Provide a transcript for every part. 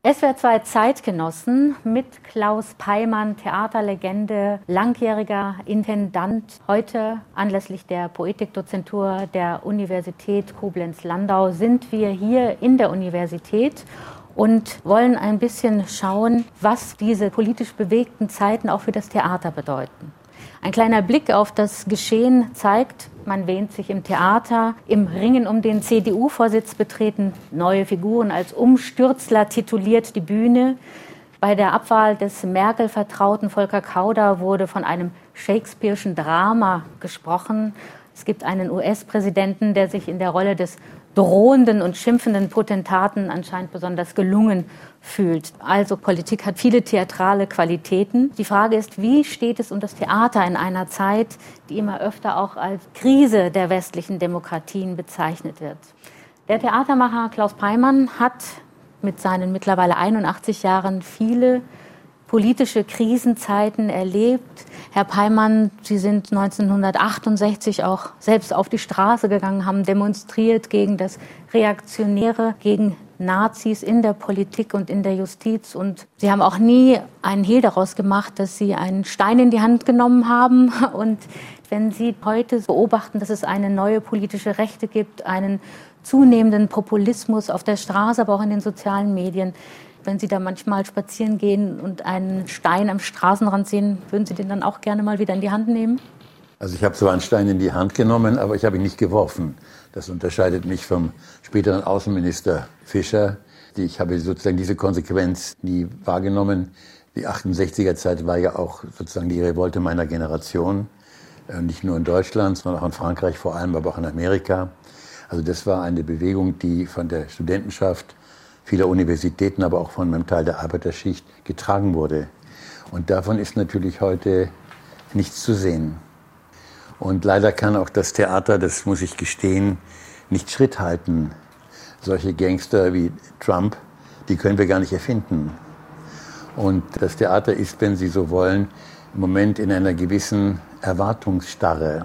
SWR 2 Zeitgenossen mit Klaus Peymann, Theaterlegende, langjähriger Intendant. Heute anlässlich der Poetikdozentur der Universität Koblenz-Landau sind wir hier in der Universität und wollen ein bisschen schauen, was diese politisch bewegten Zeiten auch für das Theater bedeuten. Ein kleiner Blick auf das Geschehen zeigt, man wähnt sich im Theater. Im Ringen um den CDU-Vorsitz betreten neue Figuren als Umstürzler tituliert die Bühne. Bei der Abwahl des Merkel-Vertrauten Volker Kauder wurde von einem Shakespeare'schen Drama gesprochen. Es gibt einen US-Präsidenten, der sich in der Rolle des drohenden und schimpfenden Potentaten anscheinend besonders gelungen fühlt. Also Politik hat viele theatrale Qualitäten. Die Frage ist, wie steht es um das Theater in einer Zeit, die immer öfter auch als Krise der westlichen Demokratien bezeichnet wird. Der Theatermacher Klaus Peymann hat mit seinen mittlerweile 81 Jahren viele politische Krisenzeiten erlebt. Herr Peymann, Sie sind 1968 auch selbst auf die Straße gegangen, haben demonstriert gegen das Reaktionäre, gegen Nazis in der Politik und in der Justiz. Und Sie haben auch nie einen Hehl daraus gemacht, dass Sie einen Stein in die Hand genommen haben. Und wenn Sie heute beobachten, dass es eine neue politische Rechte gibt, einen zunehmenden Populismus auf der Straße, aber auch in den sozialen Medien, wenn Sie da manchmal spazieren gehen und einen Stein am Straßenrand sehen, würden Sie den dann auch gerne mal wieder in die Hand nehmen? Also ich habe zwar einen Stein in die Hand genommen, aber ich habe ihn nicht geworfen. Das unterscheidet mich vom späteren Außenminister Fischer. Ich habe sozusagen diese Konsequenz nie wahrgenommen. Die 68er-Zeit war ja auch sozusagen die Revolte meiner Generation. Nicht nur in Deutschland, sondern auch in Frankreich vor allem, aber auch in Amerika. Also das war eine Bewegung, die von der Studentenschaft vieler Universitäten, aber auch von einem Teil der Arbeiterschicht getragen wurde. Und davon ist natürlich heute nichts zu sehen. Und leider kann auch das Theater, das muss ich gestehen, nicht Schritt halten. Solche Gangster wie Trump, die können wir gar nicht erfinden. Und das Theater ist, wenn Sie so wollen, im Moment in einer gewissen Erwartungsstarre.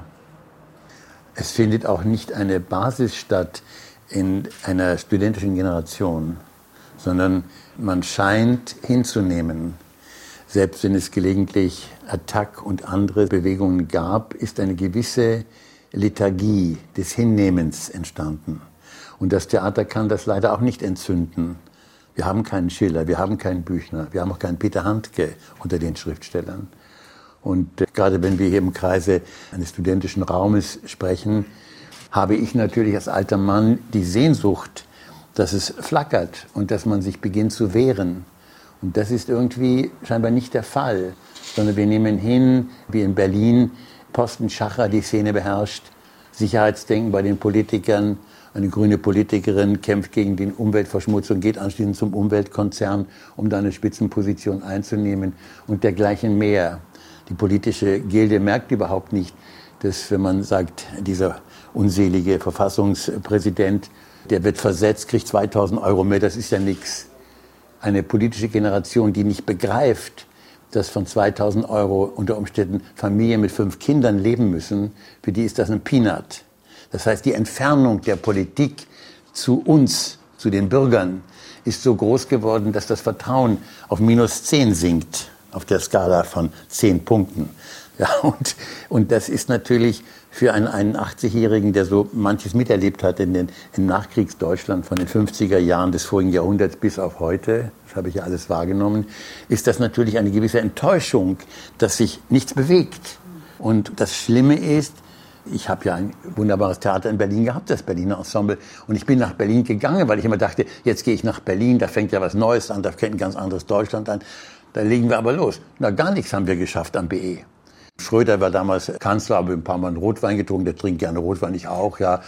Es findet auch nicht eine Basis statt in einer studentischen Generation, sondern man scheint hinzunehmen. Selbst wenn es gelegentlich Attac und andere Bewegungen gab, ist eine gewisse Lethargie des Hinnehmens entstanden. Und das Theater kann das leider auch nicht entzünden. Wir haben keinen Schiller, wir haben keinen Büchner, wir haben auch keinen Peter Handke unter den Schriftstellern. Und gerade wenn wir hier im Kreise eines studentischen Raumes sprechen, habe ich natürlich als alter Mann die Sehnsucht, dass es flackert und dass man sich beginnt zu wehren. Und das ist irgendwie scheinbar nicht der Fall, sondern wir nehmen hin, wie in Berlin, Posten Schacher die Szene beherrscht, Sicherheitsdenken bei den Politikern. Eine grüne Politikerin kämpft gegen die Umweltverschmutzung, geht anschließend zum Umweltkonzern, um da eine Spitzenposition einzunehmen und dergleichen mehr. Die politische Gilde merkt überhaupt nicht, dass, wenn man sagt, dieser unselige Verfassungspräsident, der wird versetzt, kriegt 2.000 € mehr, das ist ja nichts. Eine politische Generation, die nicht begreift, dass von 2.000 € unter Umständen Familien mit 5 Kindern leben müssen, für die ist das ein Peanut. Das heißt, die Entfernung der Politik zu uns, zu den Bürgern, ist so groß geworden, dass das Vertrauen auf -10 sinkt, auf der Skala von 10 Punkten. Ja, und das ist natürlich für einen 81-Jährigen, der so manches miterlebt hat im Nachkriegsdeutschland von den 50er Jahren des vorigen Jahrhunderts bis auf heute, das habe ich ja alles wahrgenommen, ist das natürlich eine gewisse Enttäuschung, dass sich nichts bewegt. Und das Schlimme ist, ich habe ja ein wunderbares Theater in Berlin gehabt, das Berliner Ensemble. Und ich bin nach Berlin gegangen, weil ich immer dachte, jetzt gehe ich nach Berlin, da fängt ja was Neues an, da fängt ein ganz anderes Deutschland an. Da legen wir aber los. Na, gar nichts haben wir geschafft am BE. Schröder war damals Kanzler, habe ein paar Mal einen Rotwein getrunken, der trinkt gerne Rotwein, ich auch, ja.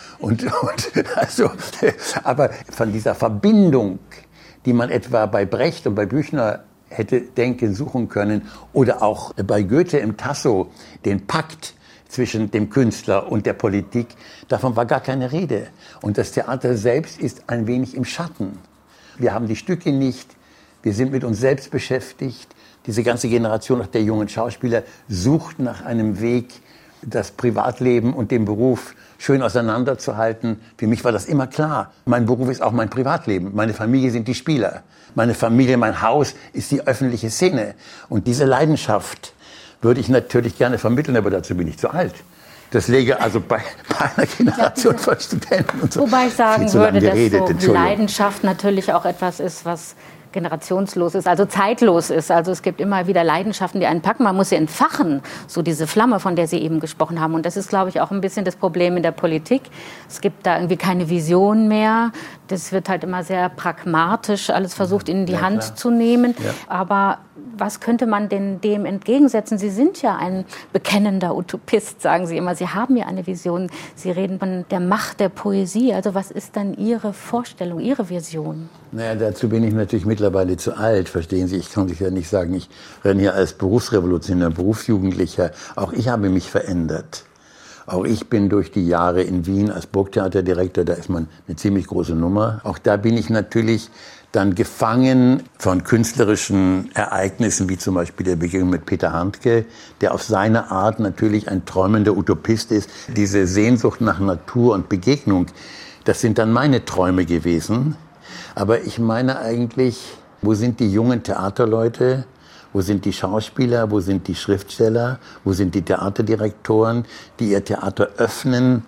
Also, aber von dieser Verbindung, die man etwa bei Brecht und bei Büchner hätte suchen können, oder auch bei Goethe im Tasso, den Pakt zwischen dem Künstler und der Politik, davon war gar keine Rede. Und das Theater selbst ist ein wenig im Schatten. Wir haben die Stücke nicht, wir sind mit uns selbst beschäftigt. Diese ganze Generation auch der jungen Schauspieler sucht nach einem Weg, das Privatleben und den Beruf schön auseinanderzuhalten. Für mich war das immer klar. Mein Beruf ist auch mein Privatleben. Meine Familie sind die Spieler. Meine Familie, mein Haus ist die öffentliche Szene. Und diese Leidenschaft würde ich natürlich gerne vermitteln, aber dazu bin ich zu alt. Das läge also bei einer Generation von Studenten und so. Wobei ich sagen würde, dass so Leidenschaft natürlich auch etwas ist, was generationslos ist, also zeitlos ist. Also es gibt immer wieder Leidenschaften, die einen packen. Man muss sie entfachen, so diese Flamme, von der Sie eben gesprochen haben. Und das ist, glaube ich, auch ein bisschen das Problem in der Politik. Es gibt da irgendwie keine Vision mehr. Das wird halt immer sehr pragmatisch alles versucht in die Hand zu nehmen. Ja. Aber was könnte man denn dem entgegensetzen? Sie sind ja ein bekennender Utopist, sagen Sie immer. Sie haben ja eine Vision. Sie reden von der Macht der Poesie. Also was ist dann Ihre Vorstellung, Ihre Vision? Naja, dazu bin ich natürlich mittlerweile zu alt, verstehen Sie. Ich kann sich ja nicht sagen, ich renne hier als Berufsrevolutionär, Berufsjugendlicher. Auch ich habe mich verändert. Auch ich bin durch die Jahre in Wien als Burgtheaterdirektor, da ist man eine ziemlich große Nummer. Auch da bin ich natürlich dann gefangen von künstlerischen Ereignissen, wie zum Beispiel der Begegnung mit Peter Handke, der auf seine Art natürlich ein träumender Utopist ist. Diese Sehnsucht nach Natur und Begegnung, das sind dann meine Träume gewesen. Aber ich meine eigentlich, wo sind die jungen Theaterleute? Wo sind die Schauspieler? Wo sind die Schriftsteller? Wo sind die Theaterdirektoren, die ihr Theater öffnen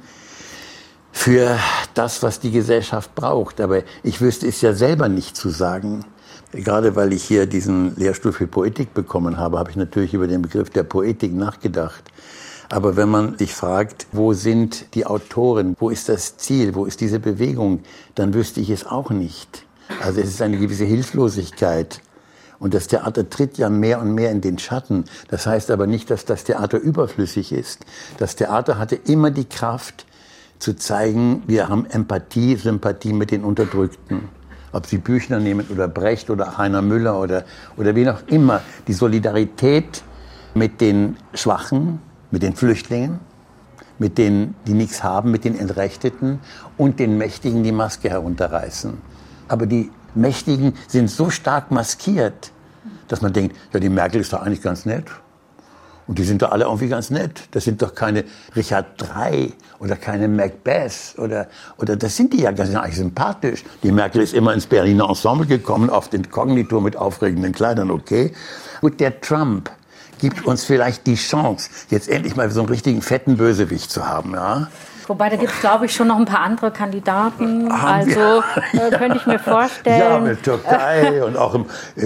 für das, was die Gesellschaft braucht? Aber ich wüsste es ja selber nicht zu sagen. Gerade weil ich hier diesen Lehrstuhl für Poetik bekommen habe, habe ich natürlich über den Begriff der Poetik nachgedacht. Aber wenn man sich fragt, wo sind die Autoren, wo ist das Ziel, wo ist diese Bewegung, dann wüsste ich es auch nicht. Also es ist eine gewisse Hilflosigkeit. Und das Theater tritt ja mehr und mehr in den Schatten. Das heißt aber nicht, dass das Theater überflüssig ist. Das Theater hatte immer die Kraft zu zeigen, wir haben Empathie, Sympathie mit den Unterdrückten. Ob Sie Büchner nehmen oder Brecht oder Heiner Müller oder wen auch immer. Die Solidarität mit den Schwachen, mit den Flüchtlingen, mit denen, die nichts haben, mit den Entrechteten und den Mächtigen die Maske herunterreißen. Aber die Mächtigen sind so stark maskiert, dass man denkt, ja, die Merkel ist doch eigentlich ganz nett. Und die sind doch alle irgendwie ganz nett. Das sind doch keine Richard III oder keine Macbeth oder das sind die ja ganz eigentlich sympathisch. Die Merkel ist immer ins Berliner Ensemble gekommen, oft inkognito mit aufregenden Kleidern, okay. Und der Trump gibt uns vielleicht die Chance, jetzt endlich mal so einen richtigen fetten Bösewicht zu haben, ja. Wobei, da gibt es, glaube ich, schon noch ein paar andere Kandidaten. Also könnte ich mir vorstellen. Ja, mit Türkei und auch in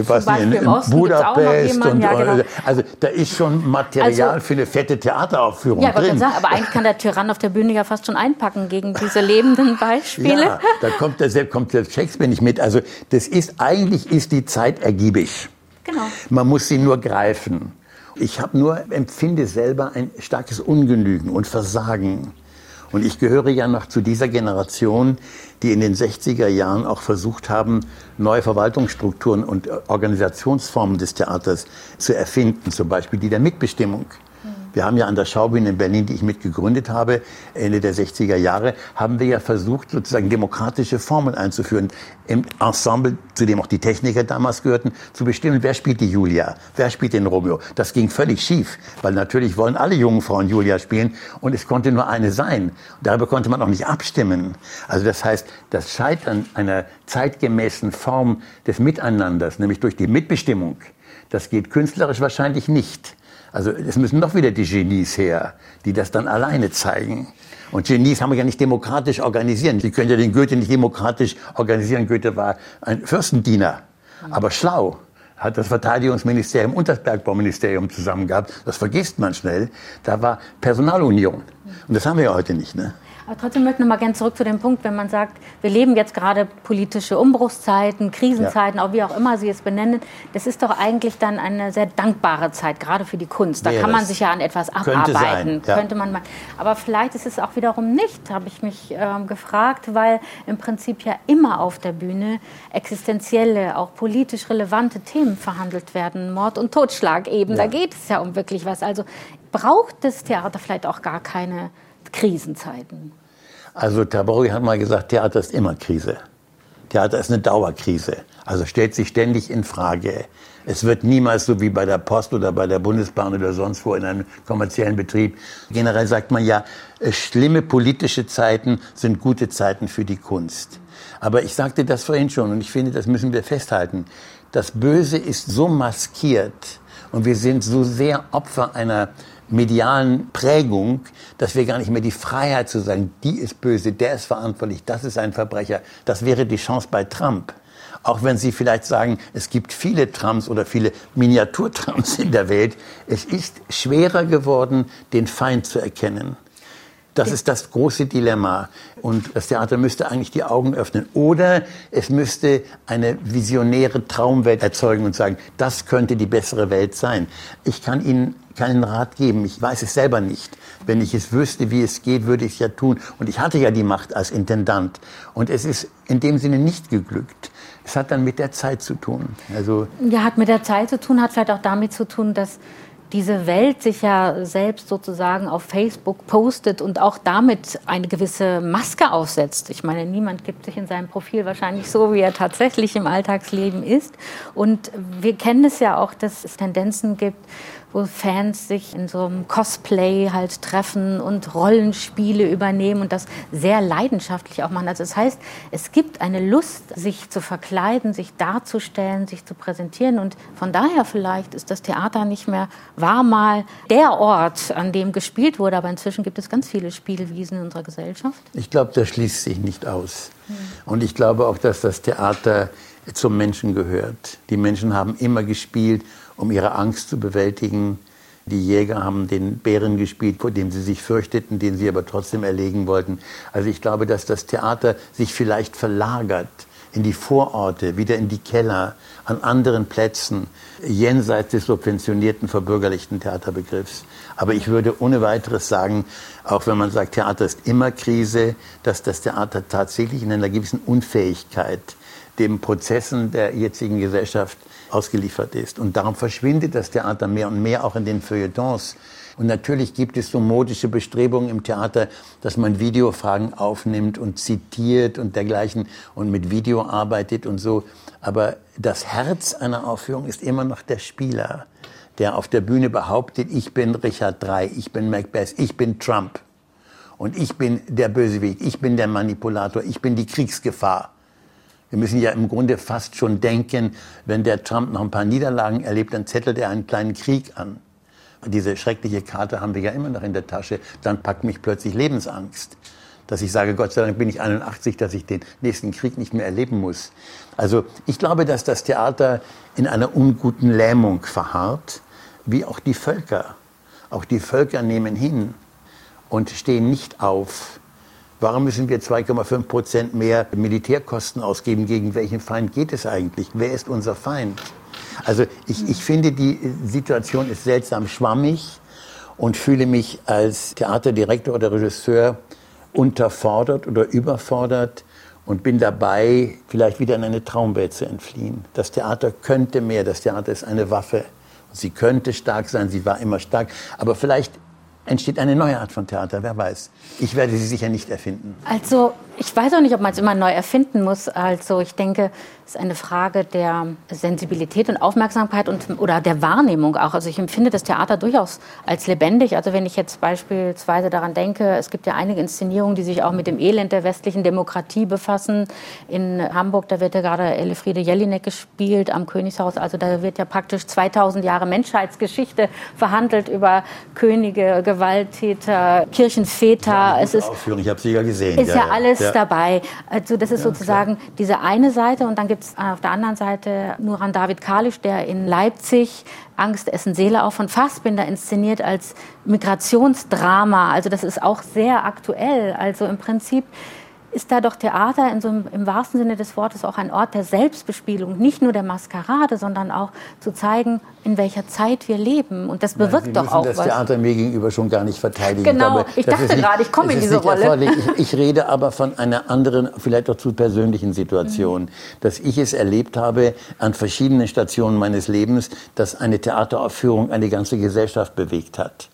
Budapest. Jemanden, ja, genau. Also da ist schon Material für eine fette Theateraufführung drin. Sagen, aber eigentlich kann der Tyrann auf der Bühne ja fast schon einpacken gegen diese lebenden Beispiele. Ja, da kommt der Shakespeare nicht mit. Also eigentlich ist die Zeit ergiebig. Genau. Man muss sie nur greifen. Ich empfinde selber ein starkes Ungenügen und Versagen. Und ich gehöre ja noch zu dieser Generation, die in den 60er Jahren auch versucht haben, neue Verwaltungsstrukturen und Organisationsformen des Theaters zu erfinden, zum Beispiel die der Mitbestimmung. Wir haben ja an der Schaubühne in Berlin, die ich mitgegründet habe, Ende der 60er Jahre, haben wir ja versucht, sozusagen demokratische Formen einzuführen. Im Ensemble, zu dem auch die Techniker damals gehörten, zu bestimmen, wer spielt die Julia, wer spielt den Romeo. Das ging völlig schief, weil natürlich wollen alle jungen Frauen Julia spielen und es konnte nur eine sein. Darüber konnte man auch nicht abstimmen. Also das heißt, das Scheitern einer zeitgemäßen Form des Miteinanders, nämlich durch die Mitbestimmung, das geht künstlerisch wahrscheinlich nicht. Also es müssen doch wieder die Genies her, die das dann alleine zeigen. Und Genies haben wir ja nicht demokratisch organisieren. Sie können ja den Goethe nicht demokratisch organisieren. Goethe war ein Fürstendiener, aber schlau. Hat das Verteidigungsministerium und das Bergbauministerium zusammen gehabt. Das vergisst man schnell. Da war Personalunion. Und das haben wir ja heute nicht, ne? Aber trotzdem möchte ich noch mal gerne zurück zu dem Punkt, wenn man sagt, wir leben jetzt gerade politische Umbruchszeiten, Krisenzeiten, auch wie auch immer Sie es benennen. Das ist doch eigentlich dann eine sehr dankbare Zeit, gerade für die Kunst. Da kann man sich ja an etwas abarbeiten. Könnte man mal. Aber vielleicht ist es auch wiederum nicht, habe ich mich gefragt, weil im Prinzip ja immer auf der Bühne existenzielle, auch politisch relevante Themen verhandelt werden. Mord und Totschlag eben, da geht es ja um wirklich was. Also braucht das Theater vielleicht auch gar keine Krisenzeiten? Also Taborgi hat mal gesagt, Theater ist immer Krise. Theater ist eine Dauerkrise. Also stellt sich ständig in Frage. Es wird niemals so wie bei der Post oder bei der Bundesbahn oder sonst wo in einem kommerziellen Betrieb. Generell sagt man ja, schlimme politische Zeiten sind gute Zeiten für die Kunst. Aber ich sagte das vorhin schon und ich finde, das müssen wir festhalten. Das Böse ist so maskiert und wir sind so sehr Opfer einer medialen Prägung, dass wir gar nicht mehr die Freiheit zu sagen, die ist böse, der ist verantwortlich, das ist ein Verbrecher. Das wäre die Chance bei Trump. Auch wenn Sie vielleicht sagen, es gibt viele Trumps oder viele Miniatur-Trumps in der Welt, es ist schwerer geworden, den Feind zu erkennen. Das ist das große Dilemma. Und das Theater müsste eigentlich die Augen öffnen. Oder es müsste eine visionäre Traumwelt erzeugen und sagen, das könnte die bessere Welt sein. Ich kann Ihnen keinen Rat geben. Ich weiß es selber nicht. Wenn ich es wüsste, wie es geht, würde ich es ja tun. Und ich hatte ja die Macht als Intendant. Und es ist in dem Sinne nicht geglückt. Es hat dann mit der Zeit zu tun. Also ja, hat mit der Zeit zu tun, hat vielleicht auch damit zu tun, dass diese Welt sich ja selbst sozusagen auf Facebook postet und auch damit eine gewisse Maske aufsetzt. Ich meine, niemand gibt sich in seinem Profil wahrscheinlich so, wie er tatsächlich im Alltagsleben ist. Und wir kennen es ja auch, dass es Tendenzen gibt, wo Fans sich in so einem Cosplay halt treffen und Rollenspiele übernehmen und das sehr leidenschaftlich auch machen. Also das heißt, es gibt eine Lust, sich zu verkleiden, sich darzustellen, sich zu präsentieren. Und von daher vielleicht ist das Theater nicht mehr, war mal der Ort, an dem gespielt wurde. Aber inzwischen gibt es ganz viele Spielwiesen in unserer Gesellschaft. Ich glaube, das schließt sich nicht aus. Und ich glaube auch, dass das Theater zum Menschen gehört. Die Menschen haben immer gespielt, um ihre Angst zu bewältigen. Die Jäger haben den Bären gespielt, vor dem sie sich fürchteten, den sie aber trotzdem erlegen wollten. Also ich glaube, dass das Theater sich vielleicht verlagert in die Vororte, wieder in die Keller, an anderen Plätzen, jenseits des subventionierten, verbürgerlichten Theaterbegriffs. Aber ich würde ohne weiteres sagen, auch wenn man sagt, Theater ist immer Krise, dass das Theater tatsächlich in einer gewissen Unfähigkeit den Prozessen der jetzigen Gesellschaft ausgeliefert ist. Und darum verschwindet das Theater mehr und mehr auch in den Feuilletons. Und natürlich gibt es so modische Bestrebungen im Theater, dass man Videofragen aufnimmt und zitiert und dergleichen und mit Video arbeitet und so. Aber das Herz einer Aufführung ist immer noch der Spieler, der auf der Bühne behauptet, ich bin Richard III, ich bin Macbeth, ich bin Trump und ich bin der Bösewicht, ich bin der Manipulator, ich bin die Kriegsgefahr. Wir müssen ja im Grunde fast schon denken, wenn der Trump noch ein paar Niederlagen erlebt, dann zettelt er einen kleinen Krieg an. Und diese schreckliche Karte haben wir ja immer noch in der Tasche. Dann packt mich plötzlich Lebensangst. Dass ich sage, Gott sei Dank bin ich 81, dass ich den nächsten Krieg nicht mehr erleben muss. Also ich glaube, dass das Theater in einer unguten Lähmung verharrt, wie auch die Völker. Auch die Völker nehmen hin und stehen nicht auf. Warum müssen wir 2,5% mehr Militärkosten ausgeben? Gegen welchen Feind geht es eigentlich? Wer ist unser Feind? Also ich finde, die Situation ist seltsam schwammig und fühle mich als Theaterdirektor oder Regisseur unterfordert oder überfordert und bin dabei, vielleicht wieder in eine Traumwelt zu entfliehen. Das Theater könnte mehr, das Theater ist eine Waffe. Sie könnte stark sein, sie war immer stark, aber vielleicht entsteht eine neue Art von Theater, wer weiß. Ich werde sie sicher nicht erfinden. Also ich weiß auch nicht, ob man es immer neu erfinden muss. Also ich denke, es ist eine Frage der Sensibilität und Aufmerksamkeit oder der Wahrnehmung auch. Also ich empfinde das Theater durchaus als lebendig. Also wenn ich jetzt beispielsweise daran denke, es gibt ja einige Inszenierungen, die sich auch mit dem Elend der westlichen Demokratie befassen. In Hamburg, da wird ja gerade Elfriede Jelinek gespielt am Königshaus. Also da wird ja praktisch 2000 Jahre Menschheitsgeschichte verhandelt über Könige, Gewalttäter, Kirchenväter. Ja, es ist Aufführung. Ich habe sie ja gesehen. Ist ja alles dabei. Also das ist sozusagen klar. Diese eine Seite und dann gibt es auf der anderen Seite Nuran David Kalisch, der in Leipzig Angst, Essen, Seele auch von Fassbinder inszeniert als Migrationsdrama. Also das ist auch sehr aktuell. Also im Prinzip ist da doch Theater im wahrsten Sinne des Wortes auch ein Ort der Selbstbespielung, nicht nur der Maskerade, sondern auch zu zeigen, in welcher Zeit wir leben. Und das bewirkt doch auch was. Das Theater mir gegenüber schon gar nicht verteidigen. Genau, ich dachte gerade, ich komme in diese Rolle. Ich rede aber von einer anderen, vielleicht auch zu persönlichen Situation, dass ich es erlebt habe an verschiedenen Stationen meines Lebens, dass eine Theateraufführung eine ganze Gesellschaft bewegt hat.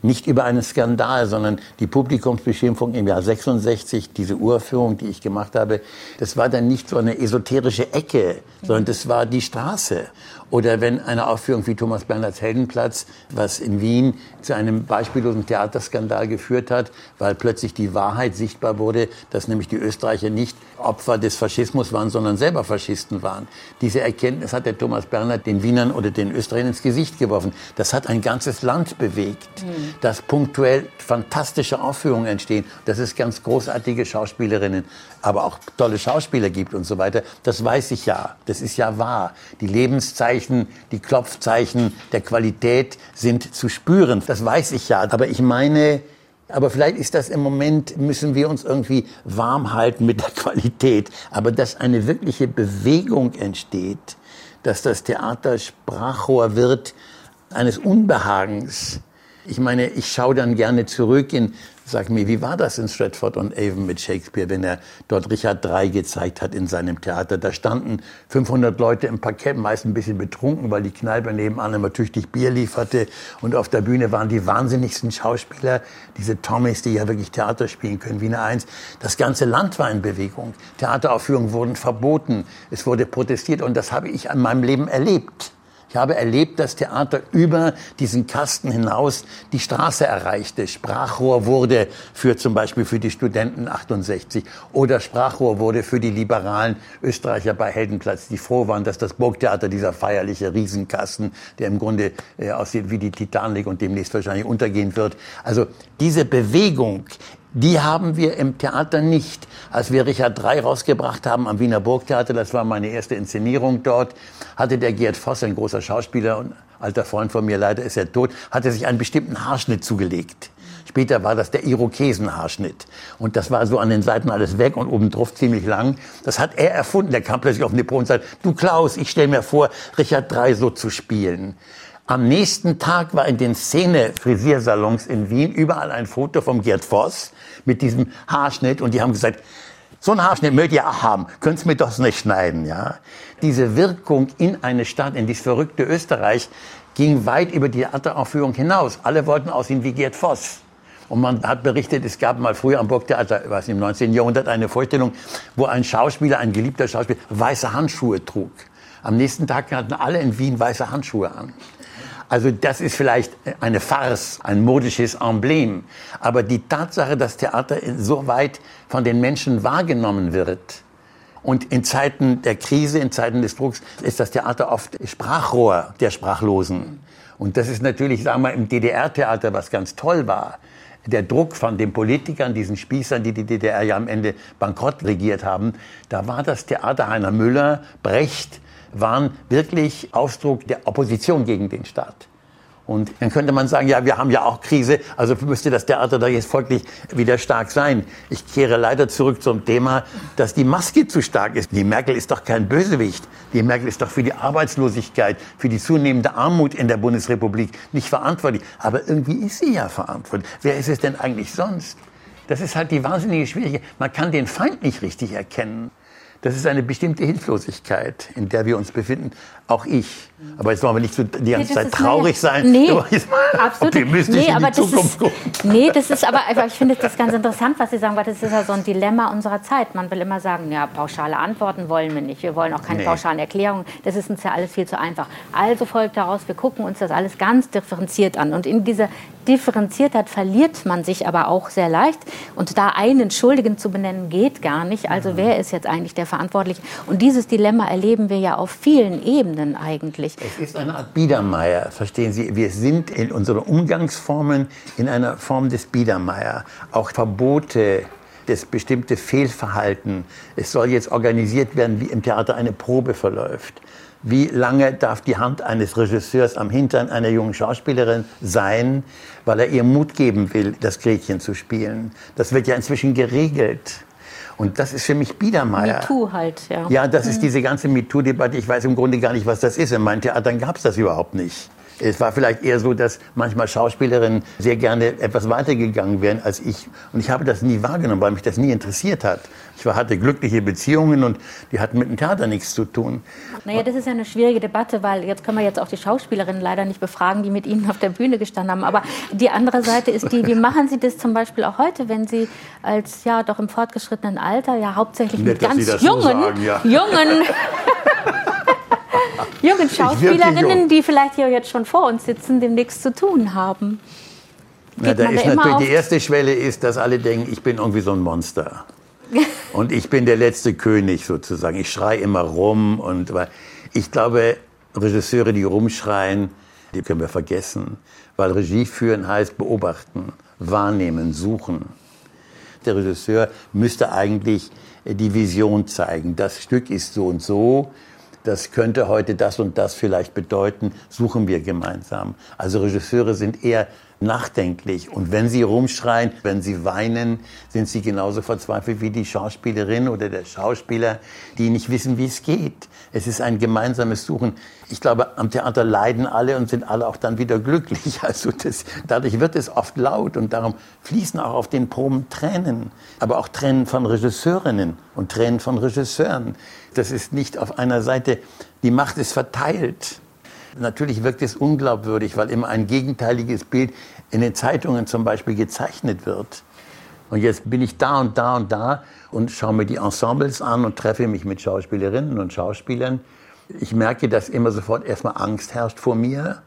nicht über einen Skandal, sondern die Publikumsbeschimpfung im Jahr 66, diese Uraufführung, die ich gemacht habe, das war dann nicht so eine esoterische Ecke, sondern das war die Straße. Oder wenn eine Aufführung wie Thomas Bernhards Heldenplatz, was in Wien zu einem beispiellosen Theaterskandal geführt hat, weil plötzlich die Wahrheit sichtbar wurde, dass nämlich die Österreicher nicht Opfer des Faschismus waren, sondern selber Faschisten waren. Diese Erkenntnis hat der Thomas Bernhard den Wienern oder den Österreichern ins Gesicht geworfen. Das hat ein ganzes Land bewegt, dass punktuell fantastische Aufführungen entstehen, dass es ganz großartige Schauspielerinnen, aber auch tolle Schauspieler gibt und so weiter. Das weiß ich ja, das ist ja wahr. Die Lebenszeichen, die Klopfzeichen der Qualität sind zu spüren, das weiß ich ja. Aber ich meine, aber vielleicht ist das im Moment, müssen wir uns irgendwie warm halten mit der Qualität. Aber dass eine wirkliche Bewegung entsteht, dass das Theater Sprachrohr wird eines Unbehagens. Ich meine, ich schaue dann gerne zurück sag mir, wie war das in Stratford-on-Avon mit Shakespeare, wenn er dort Richard III gezeigt hat in seinem Theater? Da standen 500 Leute im Parkett, meist ein bisschen betrunken, weil die Kneipe nebenan immer tüchtig Bier lieferte. Und auf der Bühne waren die wahnsinnigsten Schauspieler, diese Tommys, die ja wirklich Theater spielen können, Wiener 1. Das ganze Land war in Bewegung. Theateraufführungen wurden verboten, es wurde protestiert und das habe ich an meinem Leben erlebt. Ich habe erlebt, dass Theater über diesen Kasten hinaus die Straße erreichte. Sprachrohr wurde zum Beispiel für die Studenten 68 oder Sprachrohr wurde für die liberalen Österreicher bei Heldenplatz, die froh waren, dass das Burgtheater, dieser feierliche Riesenkasten, der im Grunde aussieht wie die Titanic und demnächst wahrscheinlich untergehen wird. Also diese Bewegung, die haben wir im Theater nicht. Als wir Richard III rausgebracht haben am Wiener Burgtheater, das war meine erste Inszenierung dort, hatte der Gerd Voss, ein großer Schauspieler und alter Freund von mir, leider ist er tot, hatte sich einen bestimmten Haarschnitt zugelegt. Später war das der Irokesenhaarschnitt. Und das war so an den Seiten alles weg und obendrauf ziemlich lang. Das hat er erfunden. Der kam plötzlich auf den Depot und sagte, du Klaus, ich stelle mir vor, Richard III so zu spielen. Am nächsten Tag war in den Szene-Frisiersalons in Wien überall ein Foto vom Gerd Voss mit diesem Haarschnitt und die haben gesagt, so einen Haarschnitt möchte ich auch haben, könnt's mir doch nicht schneiden, ja. Diese Wirkung in eine Stadt, in dieses verrückte Österreich, ging weit über die Theateraufführung hinaus. Alle wollten aussehen wie Gerd Voss. Und man hat berichtet, es gab mal früher am Burgtheater, im 19. Jahrhundert, eine Vorstellung, wo ein Schauspieler, ein geliebter Schauspieler, weiße Handschuhe trug. Am nächsten Tag hatten alle in Wien weiße Handschuhe an. Also das ist vielleicht eine Farce, ein modisches Emblem. Aber die Tatsache, dass Theater so weit von den Menschen wahrgenommen wird und in Zeiten der Krise, in Zeiten des Drucks, ist das Theater oft Sprachrohr der Sprachlosen. Und das ist natürlich, sagen wir, im DDR-Theater, was ganz toll war. Der Druck von den Politikern, diesen Spießern, die die DDR ja am Ende bankrott regiert haben, da war das Theater Heiner Müller, Brecht, waren wirklich Ausdruck der Opposition gegen den Staat. Und dann könnte man sagen, ja, wir haben ja auch Krise, also müsste das Theater da jetzt folglich wieder stark sein. Ich kehre leider zurück zum Thema, dass die Maske zu stark ist. Die Merkel ist doch kein Bösewicht. Die Merkel ist doch für die Arbeitslosigkeit, für die zunehmende Armut in der Bundesrepublik nicht verantwortlich. Aber irgendwie ist sie ja verantwortlich. Wer ist es denn eigentlich sonst? Das ist halt die wahnsinnige Schwierigkeit. Man kann den Feind nicht richtig erkennen. Das ist eine bestimmte Hilflosigkeit, in der wir uns befinden. Auch ich. Aber jetzt wollen wir nicht so die ganze Zeit traurig sein. Nee, absolut. Optimistisch in die Zukunft gucken. Nee, das ist aber ich finde das ganz interessant, was Sie sagen, weil das ist ja so ein Dilemma unserer Zeit. Man will immer sagen, ja, pauschale Antworten wollen wir nicht. Wir wollen auch keine pauschalen Erklärungen. Das ist uns ja alles viel zu einfach. Also folgt daraus, wir gucken uns das alles ganz differenziert an. Und in dieser Differenziertheit verliert man sich aber auch sehr leicht. Und da einen Schuldigen zu benennen, geht gar nicht. Also wer ist jetzt eigentlich der Verantwortliche? Und dieses Dilemma erleben wir ja auf vielen Ebenen eigentlich. Es ist eine Art Biedermeier, verstehen Sie? Wir sind in unseren Umgangsformen in einer Form des Biedermeier. Auch Verbote, das bestimmte Fehlverhalten. Es soll jetzt organisiert werden, wie im Theater eine Probe verläuft. Wie lange darf die Hand eines Regisseurs am Hintern einer jungen Schauspielerin sein, weil er ihr Mut geben will, das Gretchen zu spielen? Das wird ja inzwischen geregelt. Und das ist für mich Biedermeier. MeToo halt, ja. Ja, das ist diese ganze MeToo-Debatte. Ich weiß im Grunde gar nicht, was das ist. In meinen Theatern gab es das überhaupt nicht. Es war vielleicht eher so, dass manchmal Schauspielerinnen sehr gerne etwas weitergegangen wären als ich. Und ich habe das nie wahrgenommen, weil mich das nie interessiert hat. Ich hatte glückliche Beziehungen und die hatten mit dem Theater nichts zu tun. Naja, das ist ja eine schwierige Debatte, weil jetzt können wir jetzt auch die Schauspielerinnen leider nicht befragen, die mit Ihnen auf der Bühne gestanden haben. Aber die andere Seite ist die, wie machen Sie das zum Beispiel auch heute, wenn Sie als ja doch im fortgeschrittenen Alter, ja hauptsächlich mit ganz jungen Schauspielerinnen, die vielleicht hier jetzt schon vor uns sitzen, demnächst zu tun haben? Na, da ist natürlich die erste Schwelle ist, dass alle denken, ich bin irgendwie so ein Monster. Und ich bin der letzte König sozusagen. Ich schreie immer rum. Und ich glaube, Regisseure, die rumschreien, die können wir vergessen. Weil Regie führen heißt beobachten, wahrnehmen, suchen. Der Regisseur müsste eigentlich die Vision zeigen. Das Stück ist so und so. Das könnte heute das und das vielleicht bedeuten. Suchen wir gemeinsam. Also Regisseure sind eher nachdenklich. Und wenn sie rumschreien, wenn sie weinen, sind sie genauso verzweifelt wie die Schauspielerin oder der Schauspieler, die nicht wissen, wie es geht. Es ist ein gemeinsames Suchen. Ich glaube, am Theater leiden alle und sind alle auch dann wieder glücklich. Also dadurch wird es oft laut und darum fließen auch auf den Proben Tränen. Aber auch Tränen von Regisseurinnen und Tränen von Regisseuren. Das ist nicht auf einer Seite, die Macht ist verteilt. Natürlich wirkt es unglaubwürdig, weil immer ein gegenteiliges Bild in den Zeitungen zum Beispiel gezeichnet wird. Und jetzt bin ich da und da und da und schaue mir die Ensembles an und treffe mich mit Schauspielerinnen und Schauspielern. Ich merke, dass immer sofort erstmal Angst herrscht vor mir.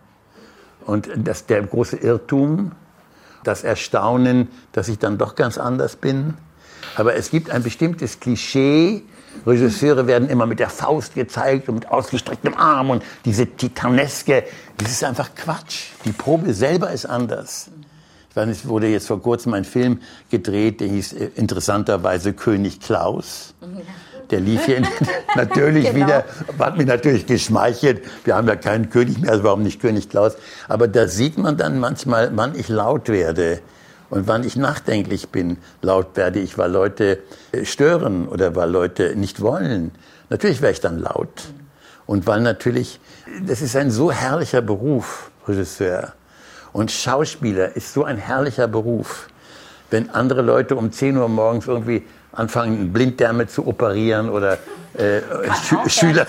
Und dass der große Irrtum, das Erstaunen, dass ich dann doch ganz anders bin. Aber es gibt ein bestimmtes Klischee. Regisseure werden immer mit der Faust gezeigt und mit ausgestrecktem Arm und diese Titaneske. Das ist einfach Quatsch. Die Probe selber ist anders. Ich weiß nicht, es wurde jetzt vor kurzem ein Film gedreht, der hieß interessanterweise König Klaus. Der lief hier natürlich wieder, hat mich natürlich geschmeichelt. Wir haben ja keinen König mehr, also warum nicht König Klaus? Aber da sieht man dann manchmal, wann ich laut werde. Und wann ich nachdenklich bin, laut werde ich, weil Leute stören oder weil Leute nicht wollen. Natürlich werde ich dann laut. Und weil natürlich, das ist ein so herrlicher Beruf, Regisseur. Und Schauspieler ist so ein herrlicher Beruf. Wenn andere Leute um 10 Uhr morgens irgendwie anfangen, Blinddarme zu operieren oder Schüler,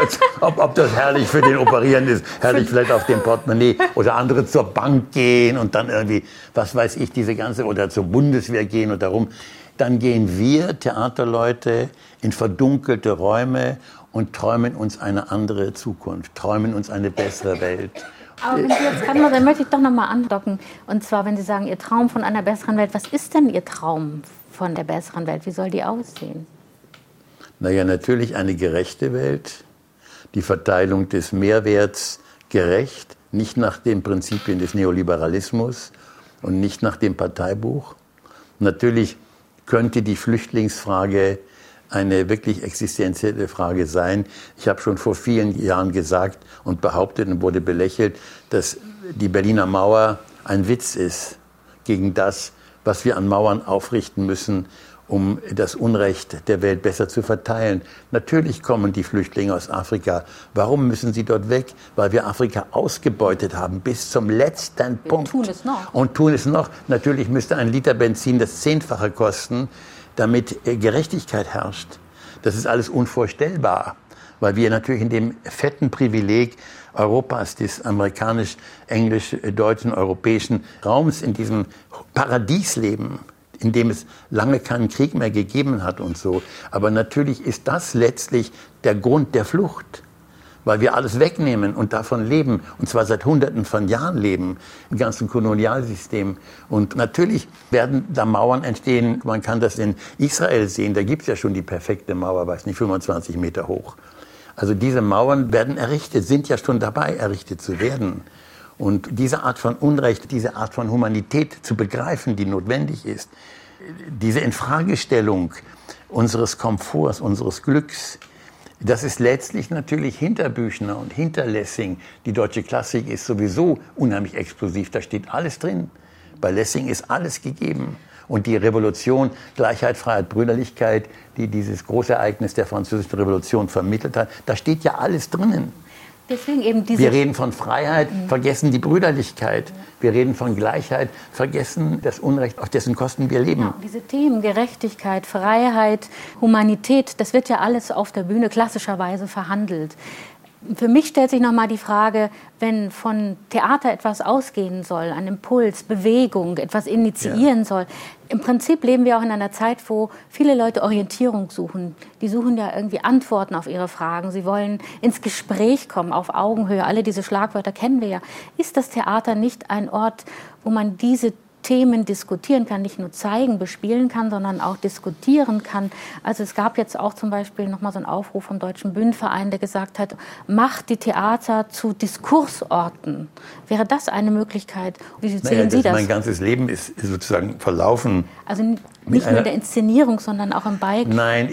ob das herrlich für den Operierenden ist, herrlich vielleicht auf dem Portemonnaie oder andere zur Bank gehen und dann irgendwie, was weiß ich, diese ganze, oder zur Bundeswehr gehen und darum, dann gehen wir Theaterleute in verdunkelte Räume und träumen uns eine andere Zukunft, träumen uns eine bessere Welt. Aber wenn Sie jetzt gerade mal, dann möchte ich doch noch mal andocken. Und zwar, wenn Sie sagen, Ihr Traum von einer besseren Welt, was ist denn Ihr Traum von der besseren Welt? Wie soll die aussehen? Naja, natürlich eine gerechte Welt, die Verteilung des Mehrwerts gerecht, nicht nach den Prinzipien des Neoliberalismus und nicht nach dem Parteibuch. Natürlich könnte die Flüchtlingsfrage eine wirklich existenzielle Frage sein. Ich habe schon vor vielen Jahren gesagt und behauptet und wurde belächelt, dass die Berliner Mauer ein Witz ist gegen das, was wir an Mauern aufrichten müssen, um das Unrecht der Welt besser zu verteilen. Natürlich kommen die Flüchtlinge aus Afrika. Warum müssen sie dort weg? Weil wir Afrika ausgebeutet haben bis zum letzten Punkt. Tun es noch. Und tun es noch. Natürlich müsste ein Liter Benzin das 10-fache kosten, damit Gerechtigkeit herrscht. Das ist alles unvorstellbar, weil wir natürlich in dem fetten Privileg Europas, des amerikanisch-englisch-deutschen, europäischen Raums, in diesem Paradies leben, in dem es lange keinen Krieg mehr gegeben hat und so. Aber natürlich ist das letztlich der Grund der Flucht, weil wir alles wegnehmen und davon leben, und zwar seit Hunderten von Jahren leben, im ganzen Kolonialsystem. Und natürlich werden da Mauern entstehen, man kann das in Israel sehen, da gibt es ja schon die perfekte Mauer, weiß nicht, 25 Meter hoch. Also diese Mauern werden errichtet, sind ja schon dabei, errichtet zu werden. Und diese Art von Unrecht, diese Art von Humanität zu begreifen, die notwendig ist, diese Infragestellung unseres Komforts, unseres Glücks, das ist letztlich natürlich hinter Büchner und hinter Lessing. Die deutsche Klassik ist sowieso unheimlich explosiv, da steht alles drin. Bei Lessing ist alles gegeben. Und die Revolution, Gleichheit, Freiheit, Brüderlichkeit, die dieses Großereignis der Französischen Revolution vermittelt hat, da steht ja alles drinnen. Deswegen eben wir reden von Freiheit, vergessen die Brüderlichkeit. Wir reden von Gleichheit, vergessen das Unrecht, auf dessen Kosten wir leben. Ja, diese Themen Gerechtigkeit, Freiheit, Humanität, das wird ja alles auf der Bühne klassischerweise verhandelt. Für mich stellt sich nochmal die Frage, wenn von Theater etwas ausgehen soll, ein Impuls, Bewegung, etwas initiieren soll. Im Prinzip leben wir auch in einer Zeit, wo viele Leute Orientierung suchen. Die suchen ja irgendwie Antworten auf ihre Fragen. Sie wollen ins Gespräch kommen, auf Augenhöhe. Alle diese Schlagwörter kennen wir ja. Ist das Theater nicht ein Ort, wo man diese Themen diskutieren kann, nicht nur zeigen, bespielen kann, sondern auch diskutieren kann? Also es gab jetzt auch zum Beispiel nochmal so einen Aufruf vom Deutschen Bühnenverein, der gesagt hat, macht die Theater zu Diskursorten. Wäre das eine Möglichkeit? Wie sehen Sie das? Mein ganzes Leben ist sozusagen verlaufen. Also nicht nur in der Inszenierung, sondern auch im Beitrag. Nein,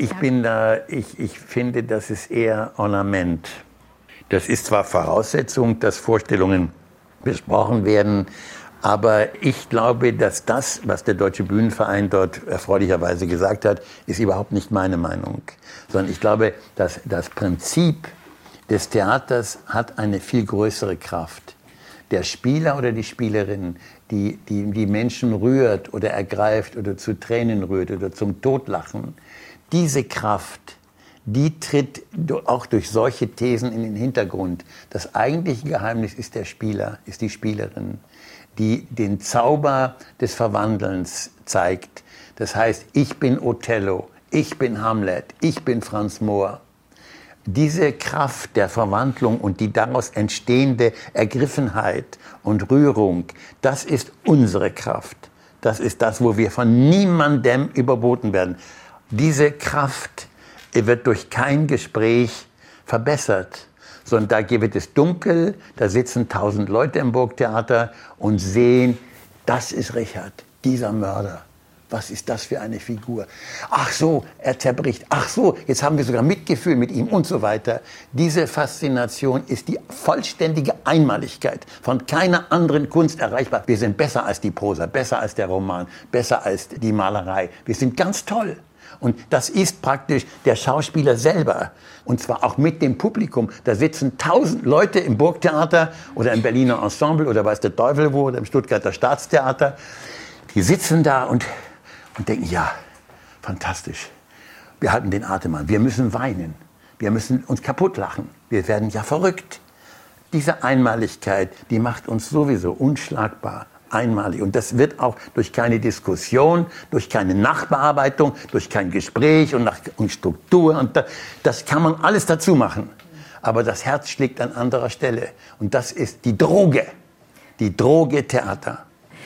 ich finde, das ist eher Ornament. Das ist zwar Voraussetzung, dass Vorstellungen besprochen werden, aber ich glaube, dass das, was der Deutsche Bühnenverein dort erfreulicherweise gesagt hat, ist überhaupt nicht meine Meinung. Sondern ich glaube, dass das Prinzip des Theaters hat eine viel größere Kraft. Der Spieler oder die Spielerin, die Menschen rührt oder ergreift oder zu Tränen rührt oder zum Totlachen, diese Kraft, die tritt auch durch solche Thesen in den Hintergrund. Das eigentliche Geheimnis ist der Spieler, ist die Spielerin, die den Zauber des Verwandelns zeigt. Das heißt, ich bin Othello, ich bin Hamlet, ich bin Franz Moor. Diese Kraft der Verwandlung und die daraus entstehende Ergriffenheit und Rührung, das ist unsere Kraft. Das ist das, wo wir von niemandem überboten werden. Diese Kraft wird durch kein Gespräch verbessert, sondern da wird es dunkel, da sitzen 1000 Leute im Burgtheater und sehen, das ist Richard, dieser Mörder. Was ist das für eine Figur? Ach so, er zerbricht. Ach so, jetzt haben wir sogar Mitgefühl mit ihm und so weiter. Diese Faszination ist die vollständige Einmaligkeit, von keiner anderen Kunst erreichbar. Wir sind besser als die Prosa, besser als der Roman, besser als die Malerei. Wir sind ganz toll. Und das ist praktisch der Schauspieler selber. Und zwar auch mit dem Publikum. Da sitzen 1000 Leute im Burgtheater oder im Berliner Ensemble oder weiß der Teufel wo oder im Stuttgarter Staatstheater. Die sitzen da und denken, ja, fantastisch. Wir halten den Atem an. Wir müssen weinen. Wir müssen uns kaputt lachen. Wir werden ja verrückt. Diese Einmaligkeit, die macht uns sowieso unschlagbar. Einmalig. Und das wird auch durch keine Diskussion, durch keine Nachbearbeitung, durch kein Gespräch und Struktur. Und das kann man alles dazu machen. Aber das Herz schlägt an anderer Stelle. Und das ist die Droge Theater.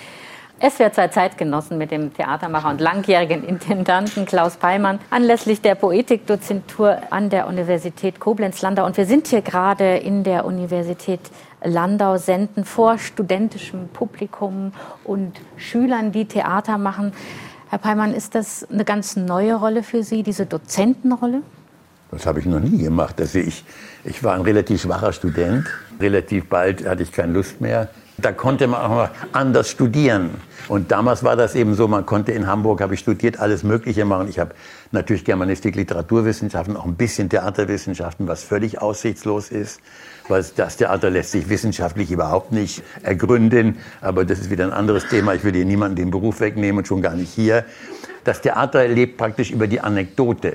SWR 2 Zeitgenossen mit dem Theatermacher und langjährigen Intendanten Klaus Peimann anlässlich der Poetikdozentur an der Universität Koblenz-Landau. Und wir sind hier gerade in der Universität Landau, senden vor studentischem Publikum und Schülern, die Theater machen. Herr Peimann, ist das eine ganz neue Rolle für Sie, diese Dozentenrolle? Das habe ich noch nie gemacht. Also ich war ein relativ schwacher Student. Relativ bald hatte ich keine Lust mehr. Da konnte man auch mal anders studieren. Und damals war das eben so, man konnte in Hamburg, habe ich studiert, alles Mögliche machen. Ich habe natürlich Germanistik, Literaturwissenschaften, auch ein bisschen Theaterwissenschaften, was völlig aussichtslos ist. Weil das Theater lässt sich wissenschaftlich überhaupt nicht ergründen. Aber das ist wieder ein anderes Thema. Ich will hier niemanden den Beruf wegnehmen und schon gar nicht hier. Das Theater lebt praktisch über die Anekdote.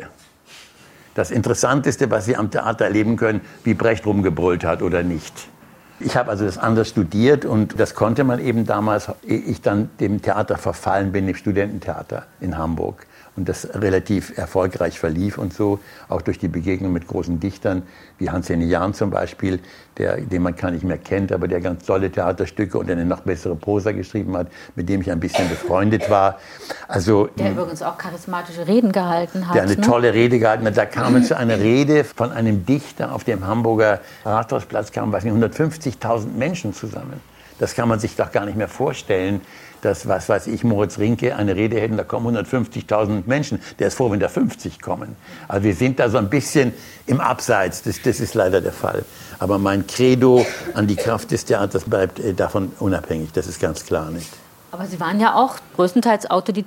Das Interessanteste, was Sie am Theater erleben können, wie Brecht rumgebrüllt hat oder nicht. Ich habe also das anders studiert und das konnte man eben damals, ehe ich dann dem Theater verfallen bin, dem Studententheater in Hamburg. Und das relativ erfolgreich verlief und so, auch durch die Begegnung mit großen Dichtern, wie Hans-Henny Jahn zum Beispiel, den man gar nicht mehr kennt, aber der ganz tolle Theaterstücke und eine noch bessere Prosa geschrieben hat, mit dem ich ein bisschen befreundet war. Also, der übrigens auch charismatische Reden gehalten hat. Der eine tolle Rede gehalten hat. Da kam es zu einer Rede von einem Dichter auf dem Hamburger Rathausplatz, kamen 150.000 Menschen zusammen. Das kann man sich doch gar nicht mehr vorstellen, dass, was weiß ich, Moritz Rinke eine Rede hätten, da kommen 150.000 Menschen. Der ist froh, wenn da 50 kommen. Also wir sind da so ein bisschen im Abseits, das ist leider der Fall. Aber mein Credo an die Kraft des Theaters bleibt davon unabhängig, das ist ganz klar nicht. Aber Sie waren ja auch größtenteils Autodidakt.